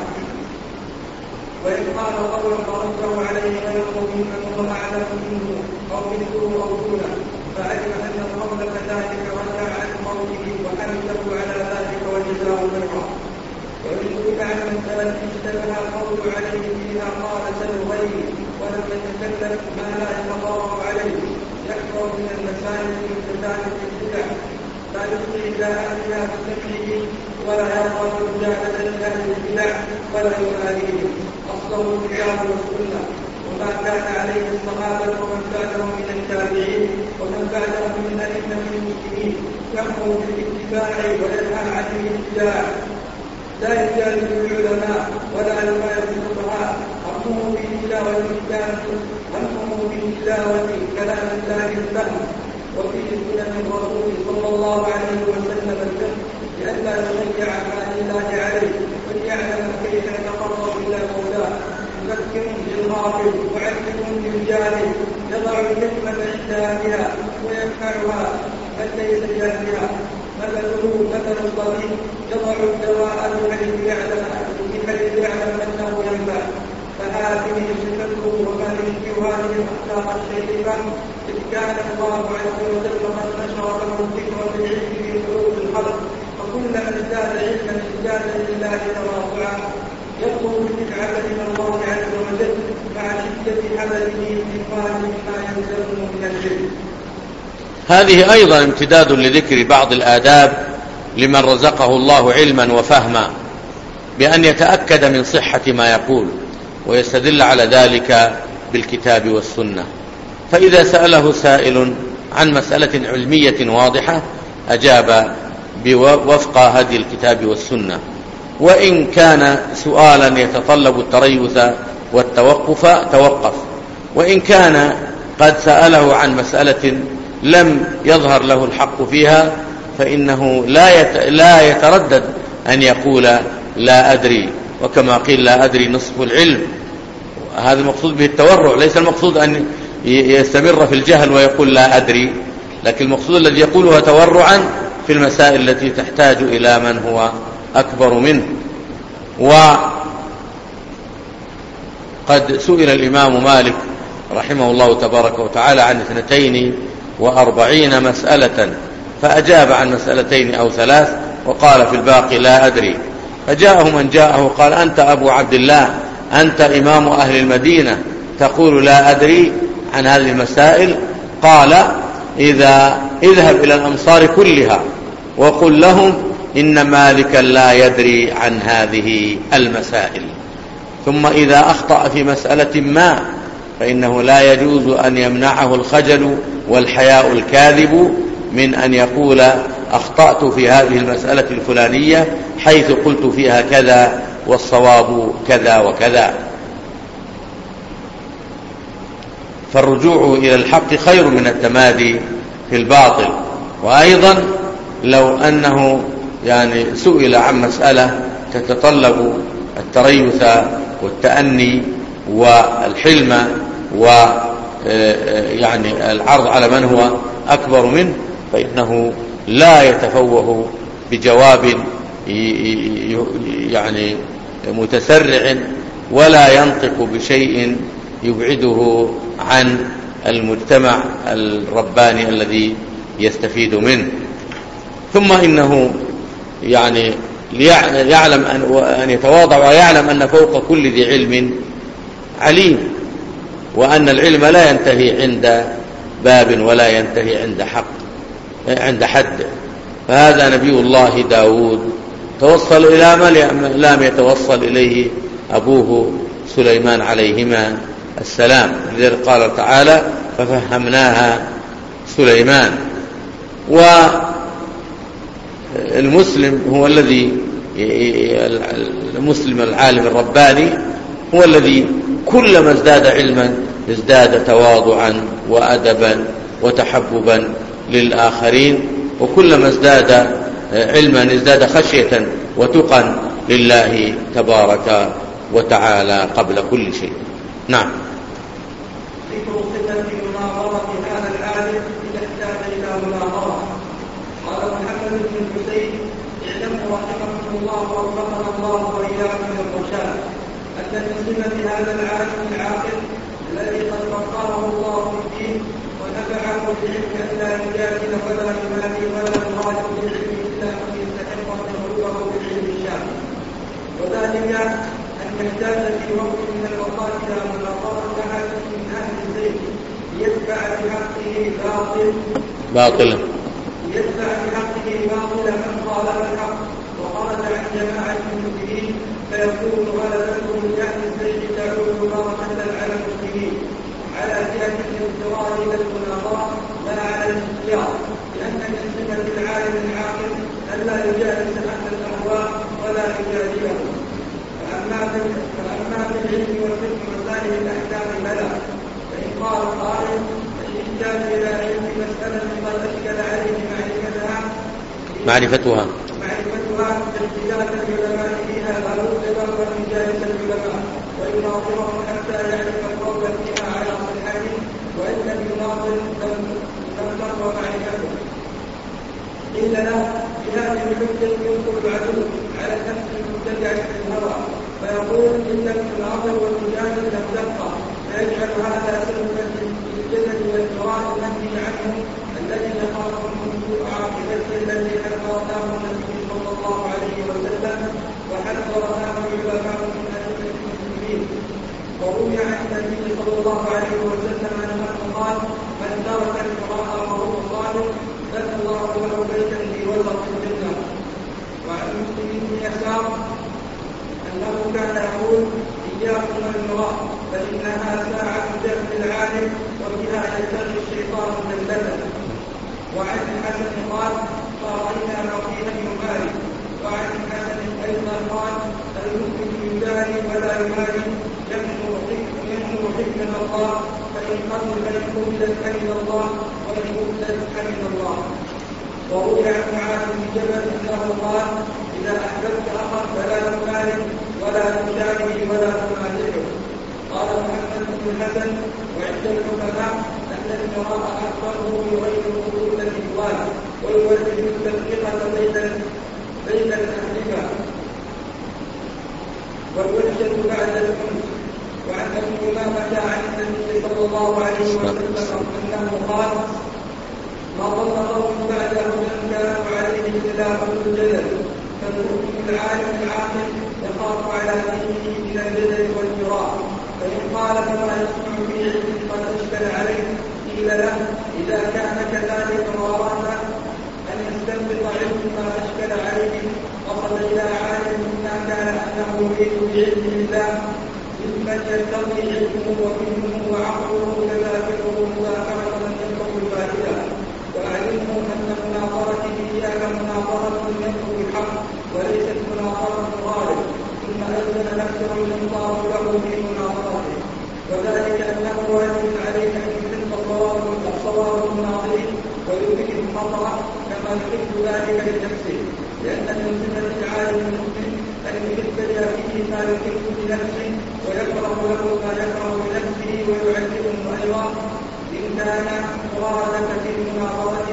وإن قال قولا فرده عليه غيره ممن هو أعلم منه أو مثله أو دونه، فعلم أن القول كذلك رجع عن قوله وحمده على ذلك وجزاه خيرا. وإن سئل عن مسألة اشتبه القول عليه فيها قال سل غيري ولم يتكلم ما لا يتضرر عليه، يكثر من المسائل المتفاوتة في البدع لا يفضي إلى أهلها بسمعه ولا يرضى برجالة لأهل البدع ولا يؤذيهم. أصله الكتاب والسنة وما كان عليه الصحابة ومن بعدهم من التابعين ومن بعدهم من أئمة المسلمين، يأمر بالاتباع وينهى عن الابتداع، لا يجادل العلماء ولا يبالي الفقهاء. همه بتلاوة الكتاب همه بتلاوة كلام الله الفهم، وفيه سنن الرسول صلى الله عليه وسلم الفهم لئلا يشيع ما لله عليه، وليعلم كيف يتقرب إلى مولاه. مذكر للغافل معلم للجاهل، يضع الكلمة عند أهلها ويمنعها من ليس جاهلها. مثله مثل الطبيب يضع الدواء بحيث يعلم بحيث يعلم أنه ينفع. فهذه صفته وما يشبه هذه الأخلاق الشريفة، إذ كان الله عز وجل قد نشر له الذكر بالعلم في قلوب الخلق، فكلما ازداد علما ازداد لله تواضعا، يطلب البدعة من الله عز وجل مع شدة حذره من خالف ما يلزمه من العلم. هذه أيضا امتداد لذكر بعض الآداب لمن رزقه الله علما وفهما، بأن يتأكد من صحة ما يقول ويستدل على ذلك بالكتاب والسنة. فإذا سأله سائل عن مسألة علمية واضحة أجاب بوفق هدي الكتاب والسنة، وإن كان سؤالا يتطلب التريث والتوقف توقف، وإن كان قد سأله عن مسألة لم يظهر له الحق فيها فإنه لا يت... لا يتردد أن يقول لا أدري، وكما قيل لا أدري نصف العلم. هذا المقصود به التورع، ليس المقصود أن يستمر في الجهل ويقول لا أدري، لكن المقصود الذي يقولها تورعا في المسائل التي تحتاج إلى من هو أكبر منه. وقد سئل الإمام مالك رحمه الله تبارك وتعالى عن اثنتين وأربعين مسألة، فأجاب عن مسألتين أو ثلاث وقال في الباقي لا أدري. فجاءه من جاءه قال أنت أبو عبد الله، أنت إمام أهل المدينة، تقول لا أدري عن هذه المسائل؟ قال إذا اذهب إلى الأمصار كلها وقل لهم إن مالكا لا يدري عن هذه المسائل. ثم إذا أخطأ في مسألة ما فإنه لا يجوز أن يمنعه الخجل والحياء الكاذب من أن يقول أخطأت في هذه المسألة الفلانية حيث قلت فيها كذا والصواب كذا وكذا. فالرجوع إلى الحق خير من التمادي في الباطل. وأيضا لو أنه يعني سئل عن مسألة تتطلب التريث والتأني والحلم ويعني العرض على من هو أكبر منه، فإنه لا يتفوه بجواب يعني متسرع ولا ينطق بشيء يبعده عن المجتمع الرباني الذي يستفيد منه. ثم إنه يعني يعلم أن يتواضع ويعلم أن فوق كل ذي علم عليم، وأن العلم لا ينتهي عند باب ولا ينتهي عند حق عند حد. فهذا نبي الله داود توصل إلى ما لم يتوصل إليه أبوه سليمان عليهما السلام. لذلك قال تعالى ففهمناها سليمان. والمسلم هو الذي المسلم العالم الرباني هو الذي كلما ازداد علما ازداد تواضعا وأدبا وتحببا للآخرين، وكلما ازداد علما ازداد خشية وتقا لله تبارك وتعالى قبل كل شيء. نعم. ذكر صفة مناظرة هذا العالم إذا احتاج إلى مناظرة. قال محمد بن الحسين اعلموا رحمكم الله ووفقنا الله وإياكم للرشاد أن من صفة هذا العالم العاقل الذي قد وفقه الله في الدين ونفعه بالعلم أن لا يجادل ولا يماري ولا يخالف بالعلم إلا من يستحق تغلبه بالعلم الشامل، وذلك أن يحتاج في وقت من الأوقات إلى مناظرة أحد من أهل الزيت ليتبع بحقه باطل باطلا يتبع بحقه باطل من خالف الحق وخرج عن جماعة المسلمين، فيكون غلبته لأهل الزيت تعود بركة على المسلمين على جهة الاضطرار إلى المناظرة لا على الاختيار، لأن من صفة العالم العاقل ألا يجالس أهل الأهواء ولا يجادله. فأما بالعلم والفقه وسائر الأحكام فلا. فإن قال قائل الإحتاج إلى علم مسألة قد أشكل عليه معرفتها معرفتها معرفتها اجتهاد العلماء فيها لا يطلب من جالس العلماء ويناظرهم حتى يعرف القول فيها على صحته، وإن لم يناظر لم تقر معرفته. قيل له بهذه الحجة ينقل العدو على النفس المبتدعة في الهوى، فيقول إن لم تناظر وتجادل لم تبقى، فيجعل هذا سببا للجدل والإجراء المنهي عنه الذي يخافهم من سوء عاقبته الذي حذرناه النبي صلى الله عليه وسلم وحذرناه العلماء من أئمة المسلمين. وروي عن النبي صلى الله عليه وسلم أنه قال من ترك القراءة وهو صالح بنى الله له بيتا في وسط الجنة. وعن مسلم بن يسار أنه كان يقول إياكم والمراء فإنها ساعة جهل العالم وبها يلتقي الشيطان جلته. وعن الحسن قال فرأينا رقيبا يماري. وعن الحسن أيضا قال المسلم يداري ولا يماري ينشر حكمة الله، فإن قبل قبلت حمد الله وإن قبلت حمد الله. وروي عن معاذ بن جبل أنه قال إذا أحببت أخاك فلا تماري ولا تشارك ولا تمازحه. قال محمد بن الحسن وعند الحكماء أن المرأة أكبره يغير خطوط الإخوان ويوجه التفرقة بين بين الأحبة والوحشة بعد الأنس. وعن أبي أمامة عن النبي صلى الله عليه وسلم أنه قال: ما ضل قوم بعد هدى كانوا عليه اختلافا في الجدل، فالمؤمن العالم العاقل يخاف على دينه من الجدل والمراء، فإن قال فما يسمع في علم قد أشكل عليه قيل له: إذا كان كذلك وأراد أن يستنبط علم ما أشكل عليه وصل إلى عالم ما كان أنه يريد بعلم الله ممن يلتقي علمه وفهمه وعقله كذلكه مذاكرة من ينفق الفائدة، وعلمه أن مناظرته إياك مناظرة ينفق الحق وليست مناظرة غالب، ثم أذن نفسه الإنصاف له في مناظرته، وذلك أنه واجب عليه أن يحب صواب المناظرين ويدرك الخطأ كما يحب ذلك لنفسه، لأن من سنة العالم المسلم أن يبتدئ فيه ما يحب لنفسه ويكره له ما يكره لنفسه ويعلمه أيضا إن كان مرادك في المناظرة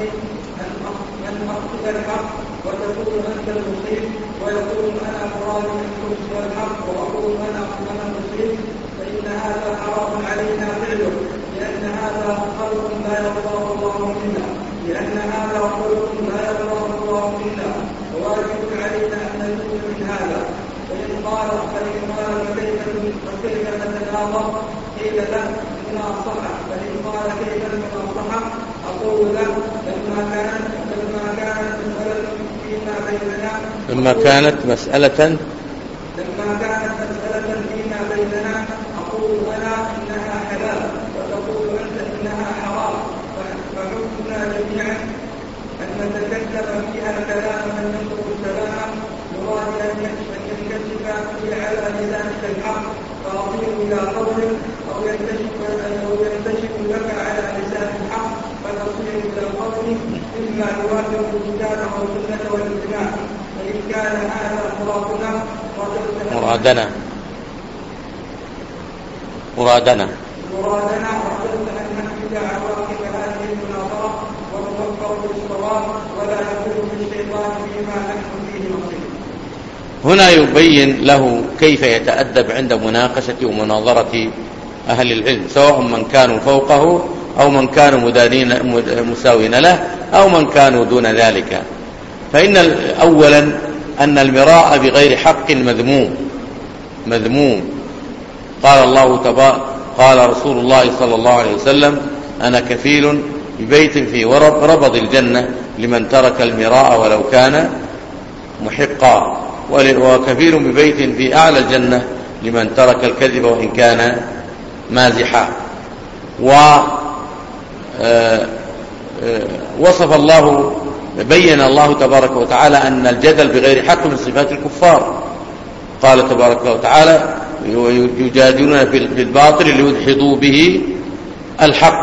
أن أقصد الحق وتقول أنت المصيب ويقول أنا مراد أن أقصد الحق وأقول أنا أنا المصيب، فإن هذا حرام علينا فعله، لأن هذا خلق لا يرضاه الله منا لأن هذا خلق لا يرضاه الله منا وواجب علينا أن نتوب من هذا. فإن قال فإن قال فكيف نتناظر قيل له مناصحة، فإن قال كيف المناصحة أقول له لما كانت لما كانت مسألة فيما بيننا لما كانت مسألة لما كانت مسألة فيما بيننا أقول أنا إنها حلال وتقول أنت إنها حرام، فحكمنا جميعا أن نتكلم فيها كلام من ينطق السلام مراد أن ينكشف فيه على لسانك الحق فأطير إلى قول أو ينكشف أو ينكشف لك على لسان الحق فتصير إلى قول إما يوافق الكتاب أو السنة والإجماع، فإن كان هذا مرادنا مرادنا مرادنا مرادنا وقلت أن نحمد عواقب هذه المناظرة ونوفق للصواب ولا يكون للشيطان فيما نحن فيه نصيب. هنا يبين له كيف يتأدب عند مناقشة ومناظرة أهل العلم، سواء من كانوا فوقه أو من كانوا مدانين مساوين له أو من كانوا دون ذلك. فإن أولا أن المراء بغير حق مذموم مذموم قال الله تبارك قال رسول الله صلى الله عليه وسلم: أنا كفيل ببيت في ربض الجنة لمن ترك المراء ولو كان محقا، وكفيل ببيت في أعلى الجنة لمن ترك الكذب وإن كان مازحا. ووصف الله بين الله تبارك وتعالى أن الجدل بغير حق من صفات الكفار، قال تبارك وتعالى: يجادلون بالباطل ليدحضوا به الحق.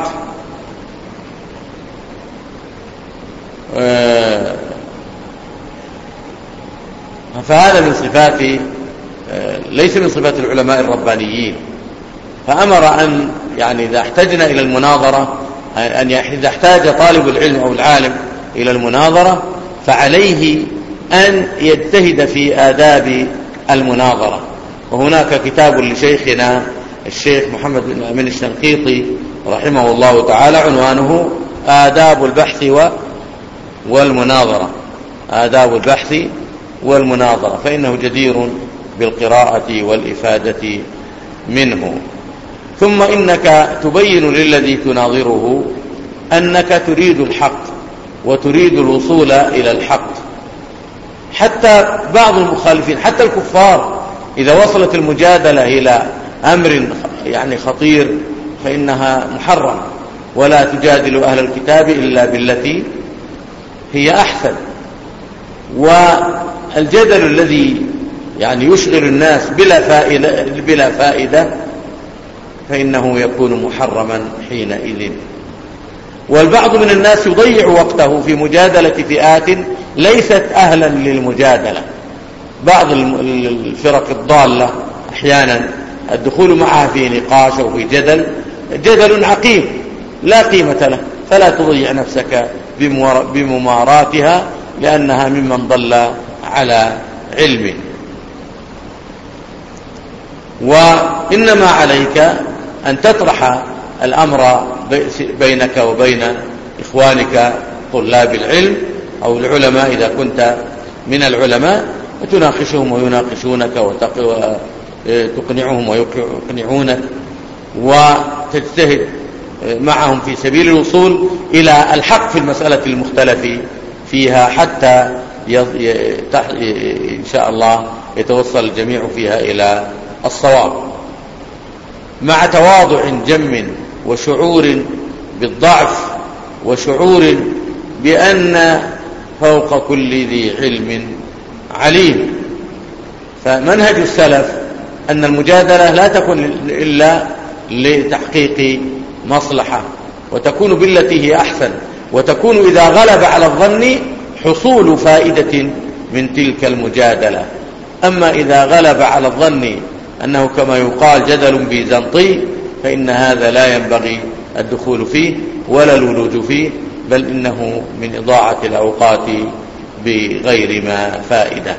فهذا من صفات ليس من صفات العلماء الربانيين، فأمر أن يعني إذا احتجنا إلى المناظرة أن إذا احتاج طالب العلم أو العالم إلى المناظرة فعليه أن يجتهد في آداب المناظرة. وهناك كتاب لشيخنا الشيخ محمد بن أمين الشنقيطي رحمه الله تعالى عنوانه آداب البحث والمناظرة آداب البحث والمناظرة، فإنه جدير بالقراءة والإفادة منه. ثم إنك تبين للذي تناظره أنك تريد الحق وتريد الوصول إلى الحق. حتى بعض المخالفين حتى الكفار إذا وصلت المجادلة إلى أمر يعني خطير فإنها محرم، ولا تجادل أهل الكتاب إلا بالتي هي أحسن. والجدل الذي يعني يشغل الناس بلا فائدة, بلا فائدة فإنه يكون محرما حينئذ. والبعض من الناس يضيع وقته في مجادلة فئات ليست أهلا للمجادلة. بعض الفرق الضالة أحيانا الدخول معها في نقاش أو في جدل جدل عقيم لا قيمة له، فلا تضيع نفسك بمماراتها لأنها ممن ضل على علم. وإنما عليك أن تطرح الأمر بينك وبين إخوانك طلاب العلم أو العلماء إذا كنت من العلماء، وتناقشهم ويناقشونك وتقنعهم ويقنعونك، وتجتهد معهم في سبيل الوصول إلى الحق في المسألة المختلف فيها، حتى إن شاء الله يتوصل الجميع فيها إلى الصواب، مع تواضع جم وشعور بالضعف وشعور بأن فوق كل ذي علم عليم. فمنهج السلف أن المجادلة لا تكون إلا لتحقيق مصلحة، وتكون بالتي هي أحسن، وتكون إذا غلب على الظن حصول فائدة من تلك المجادلة. أما إذا غلب على الظن أنه كما يقال جدل بيزنطي، فإن هذا لا ينبغي الدخول فيه ولا الولوج فيه، بل إنه من إضاعة الأوقات بغير ما فائدة.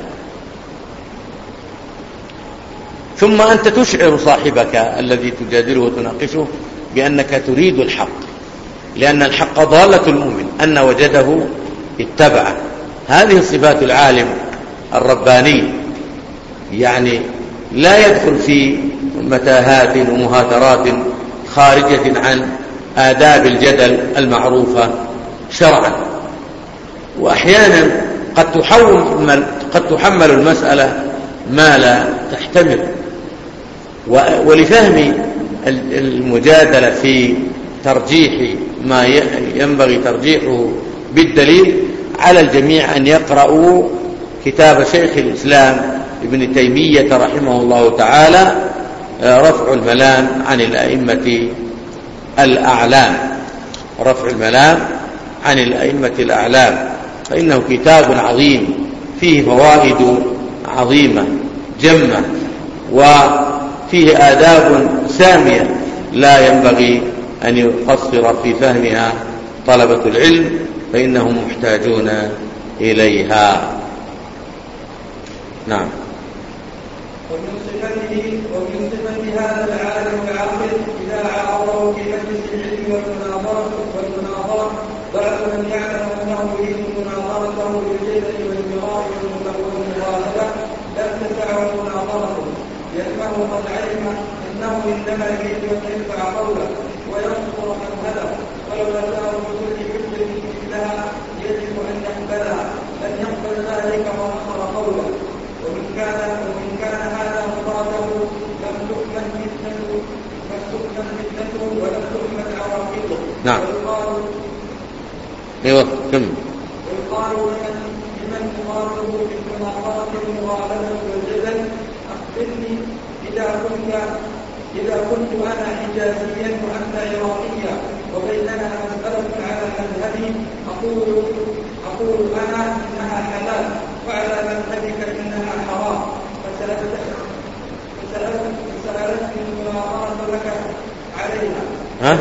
ثم أنت تشعر صاحبك الذي تجادله وتناقشه بأنك تريد الحق، لأن الحق ضالة المؤمن، أن وجده اتبعه. هذه صفات العالم الرباني، يعني لا يدخل في متاهات ومهاترات خارجة عن آداب الجدل المعروفة شرعا. وأحيانا قد تحمل, قد تحمل المسألة ما لا تحتمل، ولفهم المجادلة في ترجيح ما ينبغي ترجيحه بالدليل على الجميع أن يقرأوا كتاب شيخ الإسلام ابن تيمية رحمه الله تعالى، رفع الملام عن الأئمة الأعلام، رفع الملام عن الأئمة الأعلام، فإنه كتاب عظيم فيه فوائد عظيمة جمة، وفيه آداب سامية لا ينبغي أن يقصر في فهمها طلبة العلم، فإنهم محتاجون إليها. نعم. ومن صفته ومن صفة هذا العالم العاقل إذا عارضه في مجلس العلم والمناظرة والمناظرة بعد من يعلم أنه يريد مناظرته بالجدل والمراء والمغالبة لم تسعه مناظرته، لأنه قد علم أنه إنما يريد أن ينفع قوله وينصر مذهبه، ولو أتاه بكل حجة مثلها يجب أن يقبلها، لن يقبل ذلك ونصر قوله. ومن كان ومن كان هذا مراده لم تؤمن فتنته لم تؤمن فتنته ولم تؤمن عواقبه. نعم. ويقال ايوه كم ويقال لمن لمن مراده بالمناظرة المغالبة والجدل أخبرني إذا كنت إذا كنت أنا حجازيا وأنت عراقيا وبيننا مسألة على مذهبي، أقول أقول أنا إنها حلال وعلى مذهبك إنها حرام، فسألتني المناظرة لك عليها. ها؟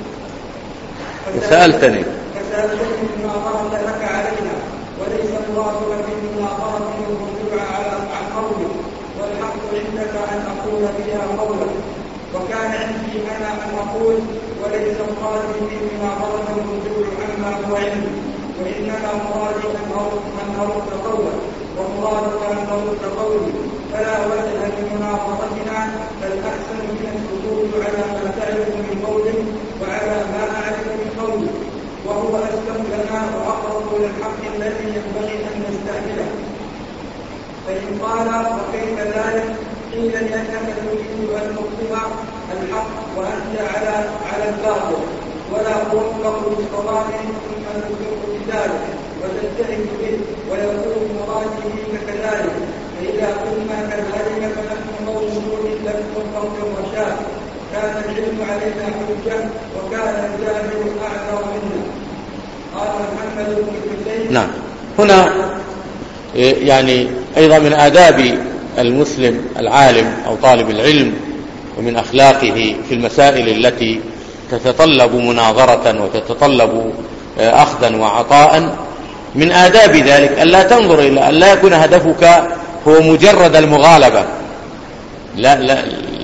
وسألتني فسألتني المناظرة لك عليها، وليس مرادك في المناظرة الرجوع على عن قولك، والحق عندك أن أقول فيها قولك، وكان عندي أنا أن أقول وليس مرادي في المناظرة الرجوع عما هو عندي، وإنما مرادي أن أرد قولك، ومرادك أن أرد قولي، فلا وجه لمناظرتنا، بل أحسن من الحصول على ما تعرف من قولك وعلى ما أعرف من قولك، وهو أسلم لنا وأقرب للحق الذي ينبغي أن نستعمله. فإن قال وكيف ذلك؟ قيل لأنك تريد أن تقيم الحق وأنت على على الباطل، ولا توفق للصواب ثم تفرق بذلك وتجتهد به، ويكون مرادي فيك كذلك. فإذا قلنا كذلك فنحن قوم سوء لم نوفق للرشاد، كان العلم علينا حجة وكان الجاهل أعذر منا. قال محمد بن حسين. نعم. هنا يعني أيضا من آداب المسلم العالم أو طالب العلم ومن أخلاقه في المسائل التي تتطلب مناظرة وتتطلب أخذا وعطاء، من آداب ذلك ألا تنظر إلى أن لا يكون هدفك هو مجرد المغالبة، لا, لا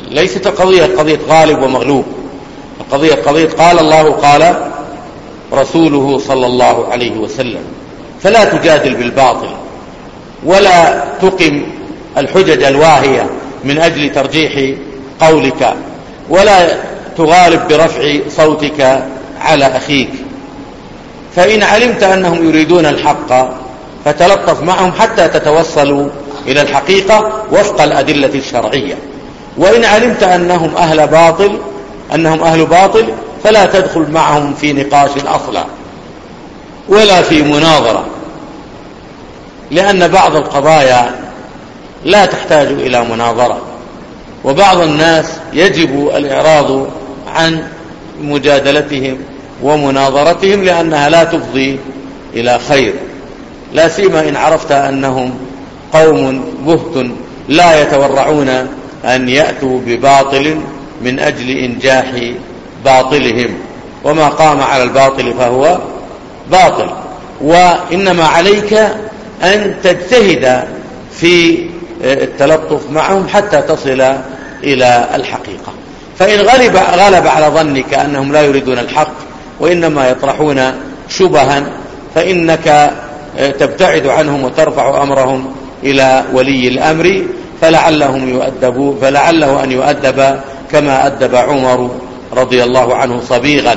ليست القضية قضية غالب ومغلوب، القضية قضية قال الله قال رسوله صلى الله عليه وسلم. فلا تجادل بالباطل ولا تقم الحجج الواهية من أجل ترجيح قولك، ولا تغالب برفع صوتك على أخيك. فإن علمت أنهم يريدون الحق فتلطف معهم حتى تتوصلوا إلى الحقيقة وفق الأدلة الشرعية، وإن علمت أنهم أهل باطل أنهم أهل باطل فلا تدخل معهم في نقاش أصلا ولا في مناظرة، لأن بعض القضايا لا تحتاج إلى مناظرة، وبعض الناس يجب الإعراض عن مجادلتهم ومناظرتهم لأنها لا تفضي إلى خير، لا سيما إن عرفت أنهم قوم بهت لا يتورعون أن يأتوا بباطل من أجل إنجاح باطلهم، وما قام على الباطل فهو باطل. وإنما عليك أن تجتهد في التلطف معهم حتى تصل إلى الحقيقة. فإن غلب, غلب على ظنك أنهم لا يريدون الحق وإنما يطرحون شبها فإنك تبتعد عنهم وترفع أمرهم إلى ولي الأمر، فلعلهم يؤدبوا فلعله أن يؤدب كما أدب عمر رضي الله عنه صبيغا.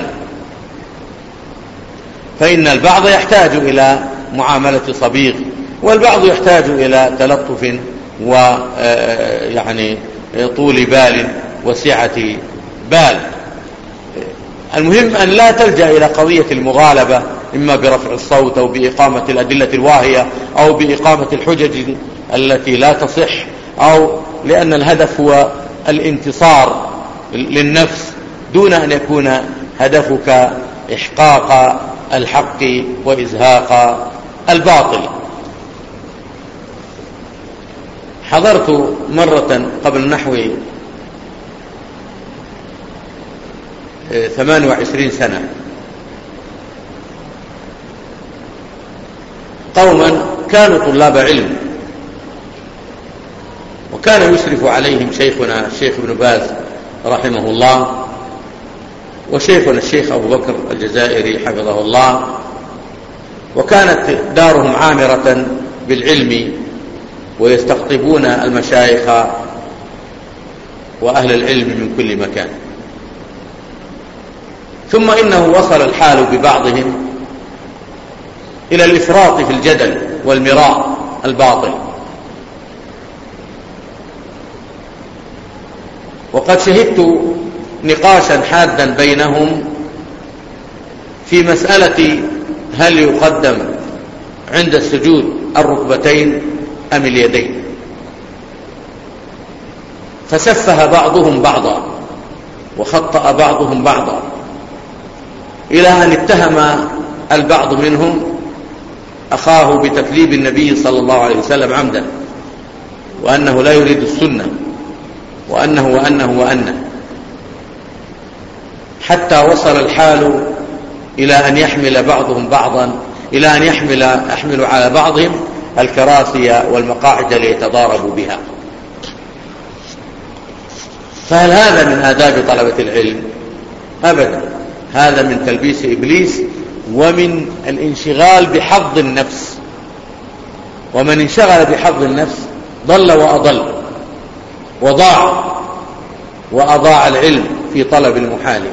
فإن البعض يحتاج إلى معاملة صبيغ، والبعض يحتاج إلى تلطف ويعني طول بال وسعة بال. المهم أن لا تلجأ إلى قضية المغالبة إما برفع الصوت أو بإقامة الأدلة الواهية أو بإقامة الحجج التي لا تصح، أو لأن الهدف هو الانتصار للنفس دون أن يكون هدفك إحقاق الحق وإزهاق الباطل. حضرت مرة قبل نحو ثمان وعشرين سنة قوما كانوا طلاب علم، وكان يشرف عليهم شيخنا الشيخ ابن باز رحمه الله، وشيخنا الشيخ أبو بكر الجزائري حفظه الله، وكانت دارهم عامرة بالعلم ويستقطبون المشايخ وأهل العلم من كل مكان. ثم إنه وصل الحال ببعضهم إلى الإفراط في الجدل والمراء الباطل، وقد شهدت نقاشا حادا بينهم في مسألة هل يقدم عند السجود الركبتين أم اليدين، فسفه بعضهم بعضا وخطأ بعضهم بعضا، إلى أن اتهم البعض منهم أخاه بتكذيب النبي صلى الله عليه وسلم عمدا، وأنه لا يريد السنة، وأنه وأنه وأنه، حتى وصل الحال إلى أن يحمل بعضهم بعضا إلى أن يحمل أحمل على بعضهم الكراسي والمقاعد ليتضاربوا بها. فهل هذا من آداب طلبة العلم؟ أبدا، هذا من تلبيس إبليس ومن الانشغال بحظ النفس، ومن انشغل بحظ النفس ضل وأضل وضاع وأضاع العلم في طلب المحال.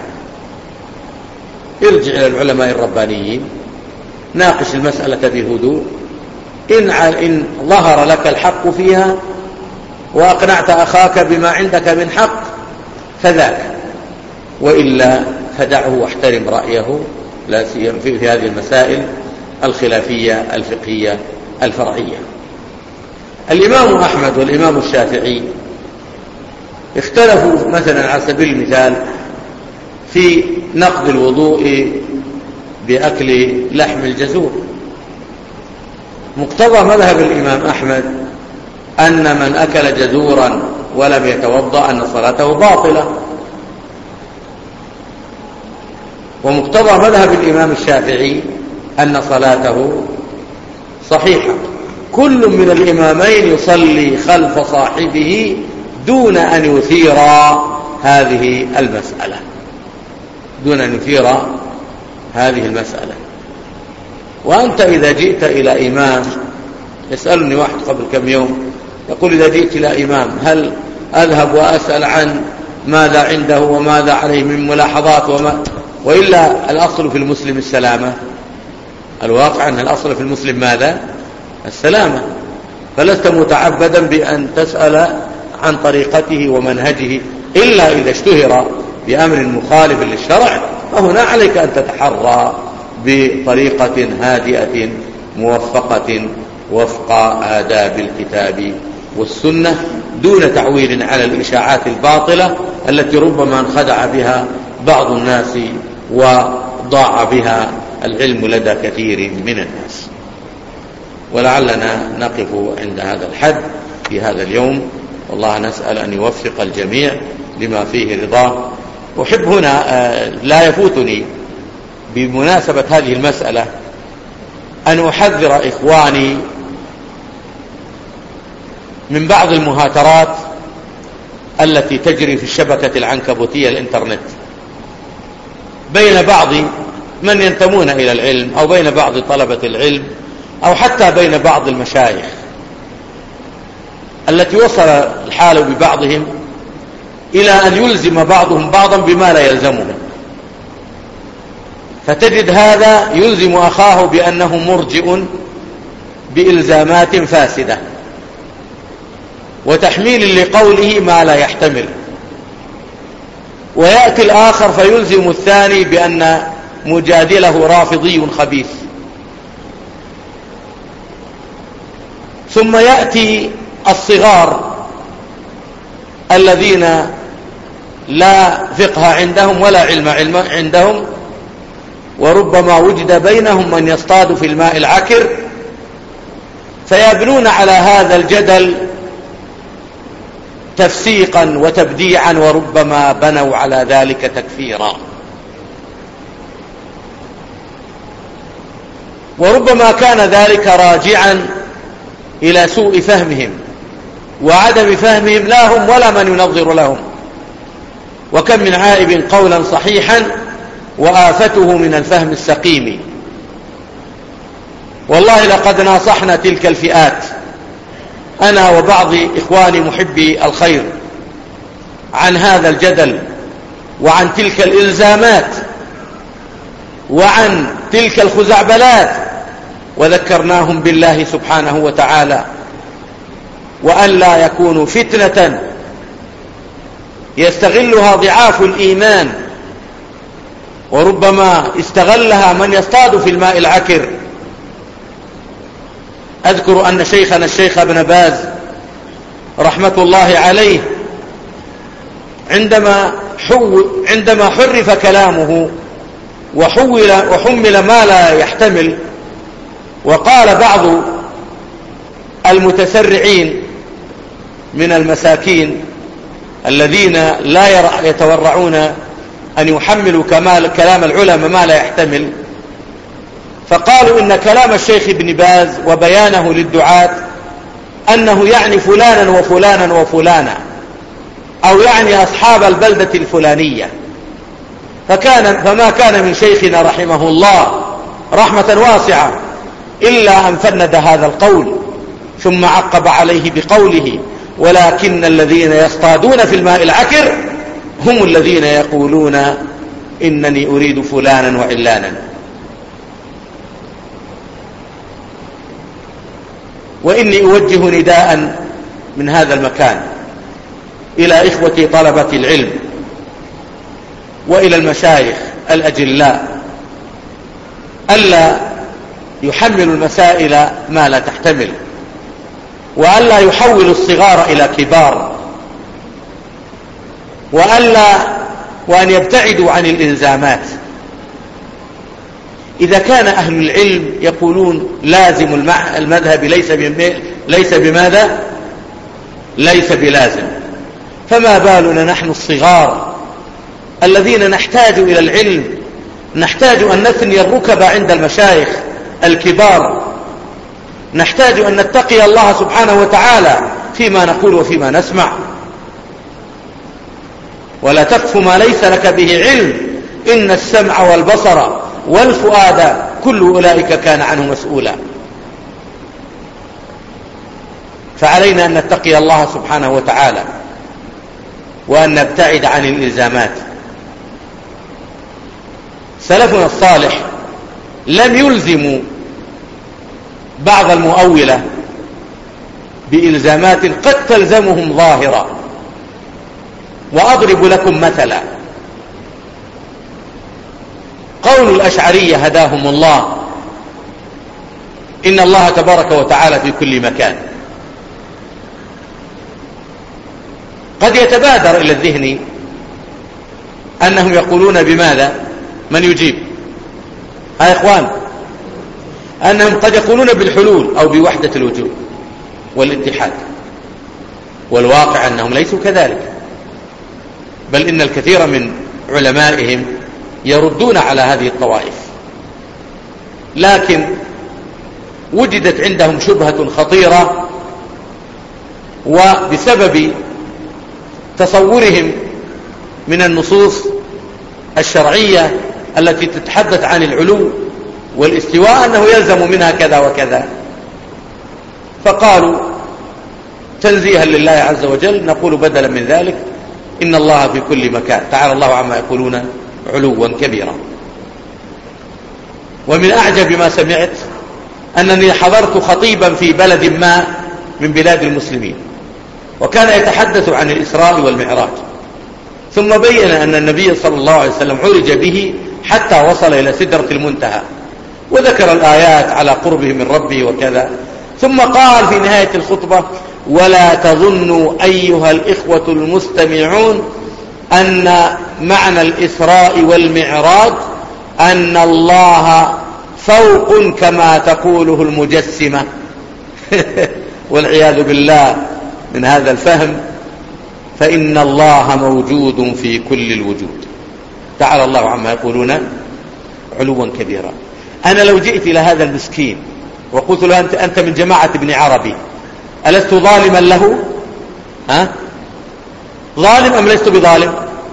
ارجع إلى العلماء الربانيين، ناقش المسألة بهدوء، إن, إن ظهر لك الحق فيها وأقنعت أخاك بما عندك من حق فذاك، وإلا فدعه واحترم رأيه، لا سيما في هذه المسائل الخلافية الفقهية الفرعية. الإمام أحمد والإمام الشافعي اختلفوا مثلا على سبيل المثال في نقض الوضوء بأكل لحم الجزور. مقتضى مذهب الإمام أحمد أن من أكل جزورا ولم يتوضأ أن صلاته باطلة، ومقتضى مذهب الإمام الشافعي أن صلاته صحيحة. كل من الإمامين يصلي خلف صاحبه دون أن يثير هذه المسألة دون أن يثير هذه المسألة. وأنت إذا جئت إلى إمام، يسألني واحد قبل كم يوم يقول إذا جئت إلى إمام هل أذهب وأسأل عن ماذا عنده وماذا عليه من ملاحظات وما، وإلا الأصل في المسلم السلامة؟ الواقع أن الأصل في المسلم ماذا؟ السلامة. فلست متعبدا بأن تسأل عن طريقته ومنهجه إلا إذا اشتهر بأمر مخالف للشرع، فهنا عليك أن تتحرى بطريقة هادئة موفقة وفق آداب الكتاب والسنة، دون تعويل على الإشاعات الباطلة التي ربما انخدع بها بعض الناس وضاع بها العلم لدى كثير من الناس. ولعلنا نقف عند هذا الحد في هذا اليوم، والله نسأل أن يوفق الجميع لما فيه رضاه. أحب هنا لا يفوتني بمناسبة هذه المسألة أن أحذر إخواني من بعض المهاترات التي تجري في الشبكة العنكبوتية الإنترنت بين بعض من ينتمون إلى العلم أو بين بعض طلبة العلم أو حتى بين بعض المشايخ، التي وصل الحال ببعضهم إلى أن يلزم بعضهم بعضا بما لا يلزمه، فتجد هذا يلزم أخاه بأنه مرجئ بإلزامات فاسدة وتحميل لقوله ما لا يحتمل، ويأتي الآخر فيلزم الثاني بأن مجادله رافضي خبيث. ثم يأتي الصغار الذين لا فقه عندهم ولا علم, علم عندهم، وربما وجد بينهم من يصطاد في الماء العكر، فيبنون على هذا الجدل تفسيقا وتبديعا، وربما بنوا على ذلك تكفيرا، وربما كان ذلك راجعا إلى سوء فهمهم وعدم فهمهم لا هم ولا من ينظر لهم. وكم من عائب قولا صحيحا وآفته من الفهم السقيم. والله لقد ناصحنا تلك الفئات أنا وبعض إخواني محبي الخير عن هذا الجدل وعن تلك الإلزامات وعن تلك الخزعبلات، وذكرناهم بالله سبحانه وتعالى، وأن لا يكونوا فتنة يستغلها ضعاف الإيمان، وربما استغلها من يصطاد في الماء العكر. أذكر أن شيخنا الشيخ ابن باز رحمة الله عليه عندما, حو عندما حرف كلامه وحول وحمل ما لا يحتمل، وقال بعض المتسرعين من المساكين الذين لا يتورعون أن يحملوا كمال كلام العلماء ما لا يحتمل، فقالوا إن كلام الشيخ ابن باز وبيانه للدعاة أنه يعني فلانا وفلانا وفلانا، أو يعني أصحاب البلدة الفلانية. فكان فما كان من شيخنا رحمه الله رحمة واسعة إلا أن فند هذا القول، ثم عقب عليه بقوله: ولكن الذين يصطادون في الماء العكر هم الذين يقولون إنني أريد فلانا وعلانا. وإني أوجه نداء من هذا المكان إلى إخوتي طلبة العلم وإلى المشايخ الأجلاء ألا يحملوا المسائل ما لا تحتمل، وألا يحولوا الصغار إلى كبار، وألا وأن يبتعدوا عن الإلزامات. إذا كان أهل العلم يقولون لازم المذهب ليس ليس بماذا ليس بلازم، فما بالنا نحن الصغار الذين نحتاج إلى العلم، نحتاج أن نثني الركب عند المشايخ الكبار، نحتاج أن نتقي الله سبحانه وتعالى فيما نقول وفيما نسمع. ولا تقف ما ليس لك به علم إن السمع والبصر والفؤاد كل أولئك كان عنه مسؤولا. فعلينا أن نتقي الله سبحانه وتعالى وأن نبتعد عن الإلزامات. سلفنا الصالح لم يلزموا بعض المؤولة بإلزامات قد تلزمهم ظاهرا. وأضرب لكم مثلا قول الأشعرية هداهم الله إن الله تبارك وتعالى في كل مكان. قد يتبادر إلى الذهن أنهم يقولون بماذا؟ من يجيب؟ ها يا إخوان، أنهم قد يقولون بالحلول أو بوحدة الوجود والاتحاد، والواقع أنهم ليسوا كذلك، بل إن الكثير من علمائهم يردون على هذه الطوائف، لكن وجدت عندهم شبهة خطيرة، وبسبب تصورهم من النصوص الشرعية التي تتحدث عن العلو والاستواء أنه يلزم منها كذا وكذا، فقالوا تنزيها لله عز وجل نقول بدلا من ذلك إن الله في كل مكان، تعالى الله عما يقولون علوا كبيرا. ومن أعجب ما سمعت أنني حضرت خطيبا في بلد ما من بلاد المسلمين، وكان يتحدث عن الإسراء والمعراج، ثم بين أن النبي صلى الله عليه وسلم عرج به حتى وصل إلى سدرة المنتهى، وذكر الآيات على قربه من ربه وكذا، ثم قال في نهاية الخطبة: ولا تظنوا أيها الإخوة المستمعون أن معنى الإسراء والمعراج أن الله فوق كما تقوله المجسمة. والعياذ بالله من هذا الفهم، فإن الله موجود في كل الوجود، تعالى الله عما يقولون علوا كبيرا. أنا لو جئت إلى هذا المسكين وقلت له أنت, أنت من جماعة ابن عربي، ألست ظالما له؟ ها؟ ظالم أم لست بظالم؟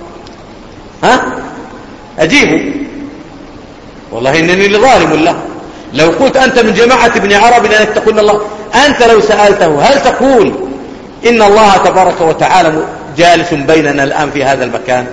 ها؟ أجيبه والله إنني لظالم له. لو قلت أنت من جماعة ابن عربي لأنك تقول الله، أنت لو سألته هل تقول إن الله تبارك وتعالى جالس بيننا الآن في هذا المكان،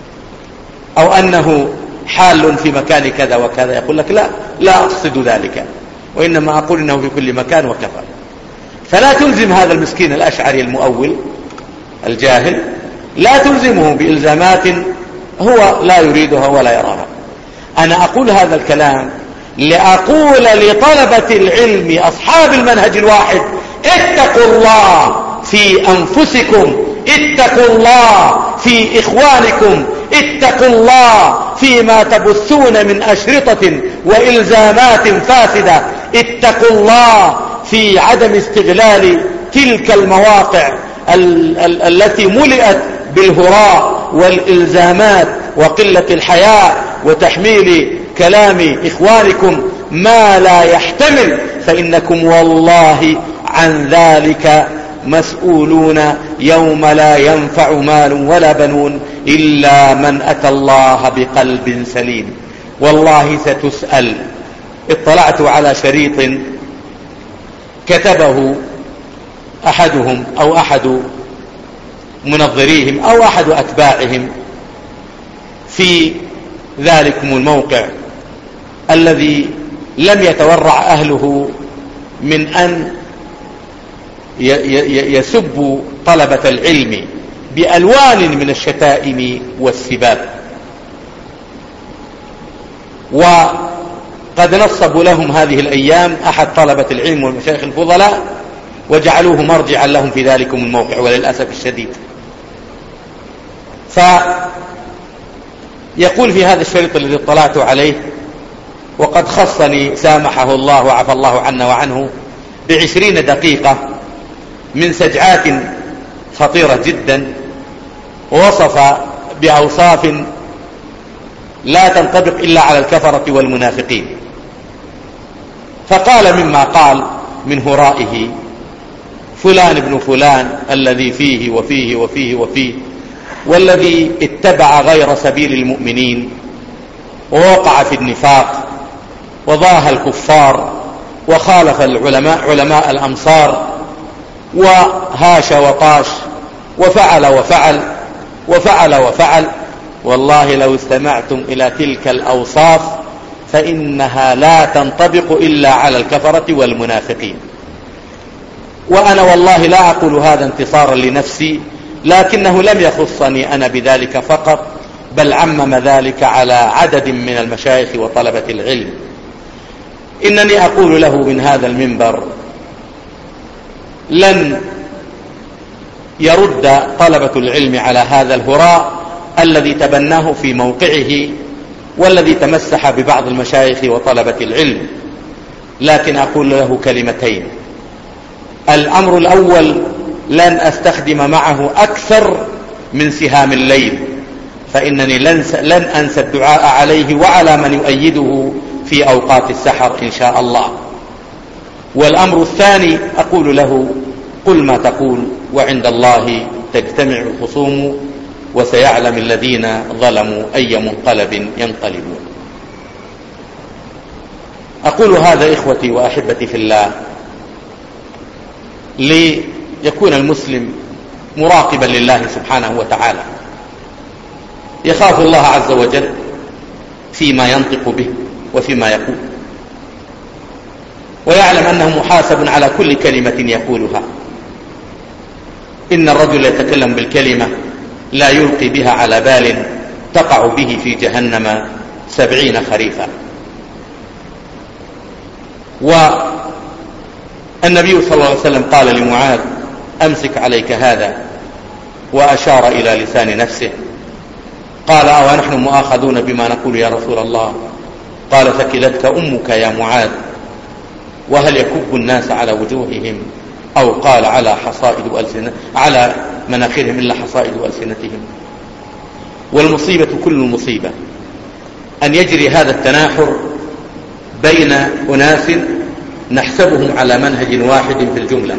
أو أنه حال في مكان كذا وكذا؟ يقول لك لا لا أقصد ذلك، وإنما أقول إنه في كل مكان وكفى. فلا تلزم هذا المسكين الأشعري المؤول الجاهل، لا تلزمه بإلزامات هو لا يريدها ولا يراها. أنا أقول هذا الكلام لأقول لطلبة العلم أصحاب المنهج الواحد: اتقوا الله في أنفسكم، اتقوا الله في إخوانكم، اتقوا الله فيما تبثون من أشرطة وإلزامات فاسدة، اتقوا الله في عدم استغلال تلك المواقع ال- ال- التي ملئت بالهراء والإلزامات وقلة الحياء وتحميل كلام إخوانكم ما لا يحتمل، فإنكم والله عن ذلك مسؤولون يوم لا ينفع مال ولا بنون إلا من أتى الله بقلب سليم. والله ستسأل. اطلعت على شريط كتبه أحدهم أو أحد منظريهم أو أحد أتباعهم في ذلكم الموقع الذي لم يتورع أهله من أن يسبوا طلبة العلم بألوان من الشتائم والسباب، وقد نصبوا لهم هذه الأيام أحد طلبة العلم والمشايخ الفضلاء وجعلوه مرجعا لهم في ذلكم الموقع، وللأسف الشديد. فيقول في هذا الشريط الذي اطلعت عليه: وقد خصني سامحه الله وعفى الله عنا وعنه بعشرين دقيقة من سجعات خطيرة جدا، ووصف بأوصاف لا تنطبق إلا على الكفرة والمنافقين. فقال مما قال من هرائه: فلان ابن فلان الذي فيه وفيه وفيه وفيه والذي اتبع غير سبيل المؤمنين ووقع في النفاق وضاهى الكفار وخالف العلماء علماء الأمصار وهاش وطاش وفعل وفعل وفعل وفعل. والله لو استمعتم إلى تلك الأوصاف فإنها لا تنطبق إلا على الكفرة والمنافقين. وأنا والله لا أقول هذا انتصارا لنفسي، لكنه لم يخصني أنا بذلك فقط، بل عمم ذلك على عدد من المشايخ وطلبة العلم. إنني أقول له من هذا المنبر: لن يرد طلبة العلم على هذا الهراء الذي تبناه في موقعه والذي تمسح ببعض المشايخ وطلبة العلم، لكن أقول له كلمتين. الأمر الأول: لن أستخدم معه أكثر من سهام الليل، فإنني لن أنسى الدعاء عليه وعلى من يؤيده في أوقات السحر إن شاء الله. والأمر الثاني أقول له: قل ما تقول وعند الله تجتمع الخصوم وسيعلم الذين ظلموا أي منقلب ينقلبون. أقول هذا إخوتي وأحبتي في الله ليكون المسلم مراقبا لله سبحانه وتعالى، يخاف الله عز وجل فيما ينطق به وفيما يقول، ويعلم أنه محاسب على كل كلمة يقولها. إن الرجل يتكلم بالكلمة لا يلقي بها على بال تقع به في جهنم سبعين خريفا. والنبي صلى الله عليه وسلم قال لمعاذ: أمسك عليك هذا، وأشار إلى لسان نفسه. قال: أو نحن مؤاخذون بما نقول يا رسول الله؟ قال: ثكلتك أمك يا معاذ، وهل يكب الناس على وجوههم، أو قال على حصائد ألسنة على مناخرهم إلا حصائد ألسنتهم. والمصيبة كل المصيبة أن يجري هذا التناحر بين أناس نحسبهم على منهج واحد في الجملة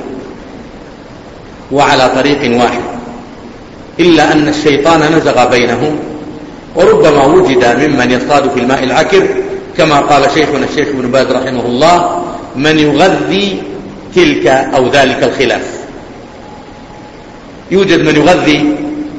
وعلى طريق واحد، إلا أن الشيطان نزغ بينهم، وربما وجد ممن يصطاد في الماء العكر، كما قال شيخنا الشيخ ابن باز رحمه الله: من يغذي تلك أو ذلك الخلاف. يوجد من يغذي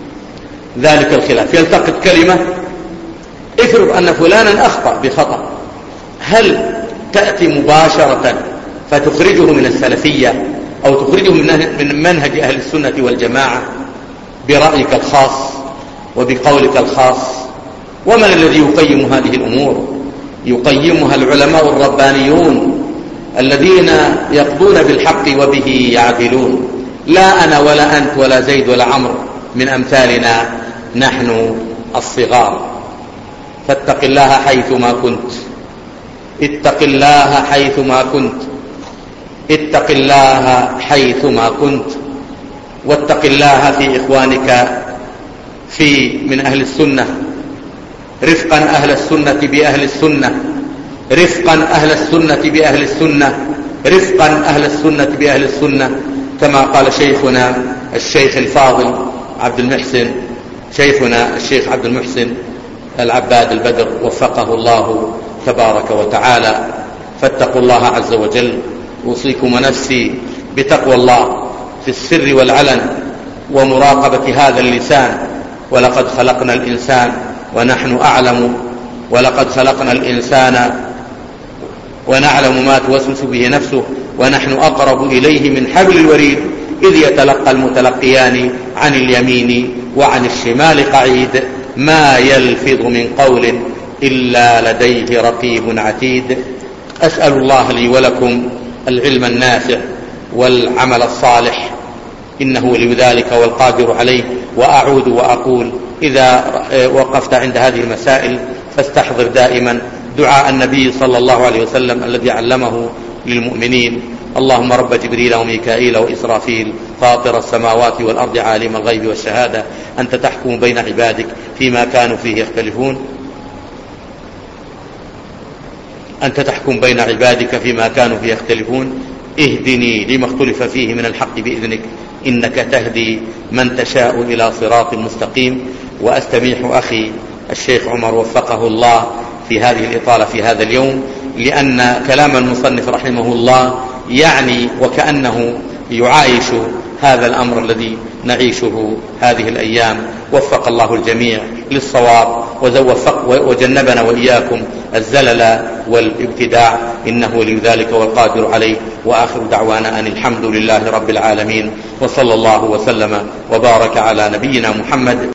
ذلك الخلاف، يلتقط كلمة، افرض أن فلانا أخطأ بخطأ، هل تأتي مباشرة فتخرجه من السلفية أو تخرجه من منهج أهل السنة والجماعة برأيك الخاص وبقولك الخاص؟ ومن الذي يقيم هذه الأمور؟ يقيمها العلماء الربانيون الذين يقضون بالحق وبه يعدلون، لا أنا ولا أنت ولا زيد ولا عمرو من أمثالنا نحن الصغار. فاتق الله حيثما كنت، اتق الله حيثما كنت، اتق الله حيثما كنت، واتق الله في إخوانك في من أهل السنة، رفقا أهل السنة بأهل السنة، رفقا أهل السنة بأهل السنة، رفقا أهل السنة بأهل السنة، كما قال شيخنا الشيخ الفاضل عبد المحسن، شيخنا الشيخ عبد المحسن العباد البدر وفقه الله تبارك وتعالى. فاتقوا الله عز وجل، أوصيكم ونفسي بتقوى الله في السر والعلن ومراقبة هذا اللسان. ولقد خلقنا الإنسان ونحن أعلم، ولقد خلقنا الإنسان ونعلم ما توسوس به نفسه، ونحن أقرب إليه من حبل الوريد إذ يتلقى المتلقيان عن اليمين وعن الشمال قعيد، ما يلفظ من قول إلا لديه رقيب عتيد. أسأل الله لي ولكم العلم النافع والعمل الصالح، إنه لذلك والقادر عليه. وأعود وأقول: إذا وقفت عند هذه المسائل فاستحضر دائما دعاء النبي صلى الله عليه وسلم الذي علمه للمؤمنين: اللهم رب جبريل وميكائيل وإسرافيل فاطر السماوات والأرض عالم الغيب والشهادة، أنت تحكم بين عبادك فيما كانوا فيه يختلفون أنت تحكم بين عبادك فيما كانوا فيه يختلفون اهدني لما اختلف فيه من الحق بإذنك إنك تهدي من تشاء إلى صراط مستقيم. وأستميح أخي الشيخ عمر وفقه الله في هذه الإطالة في هذا اليوم، لأن كلام المصنف رحمه الله يعني وكأنه يعايش هذا الأمر الذي نعيشه هذه الأيام. وفق الله الجميع للصواب وجنبنا وإياكم الزلل والابتداع، إنه ولي ذلك والقادر عليه. وآخر دعوانا أن الحمد لله رب العالمين، وصلى الله وسلم وبارك على نبينا محمد.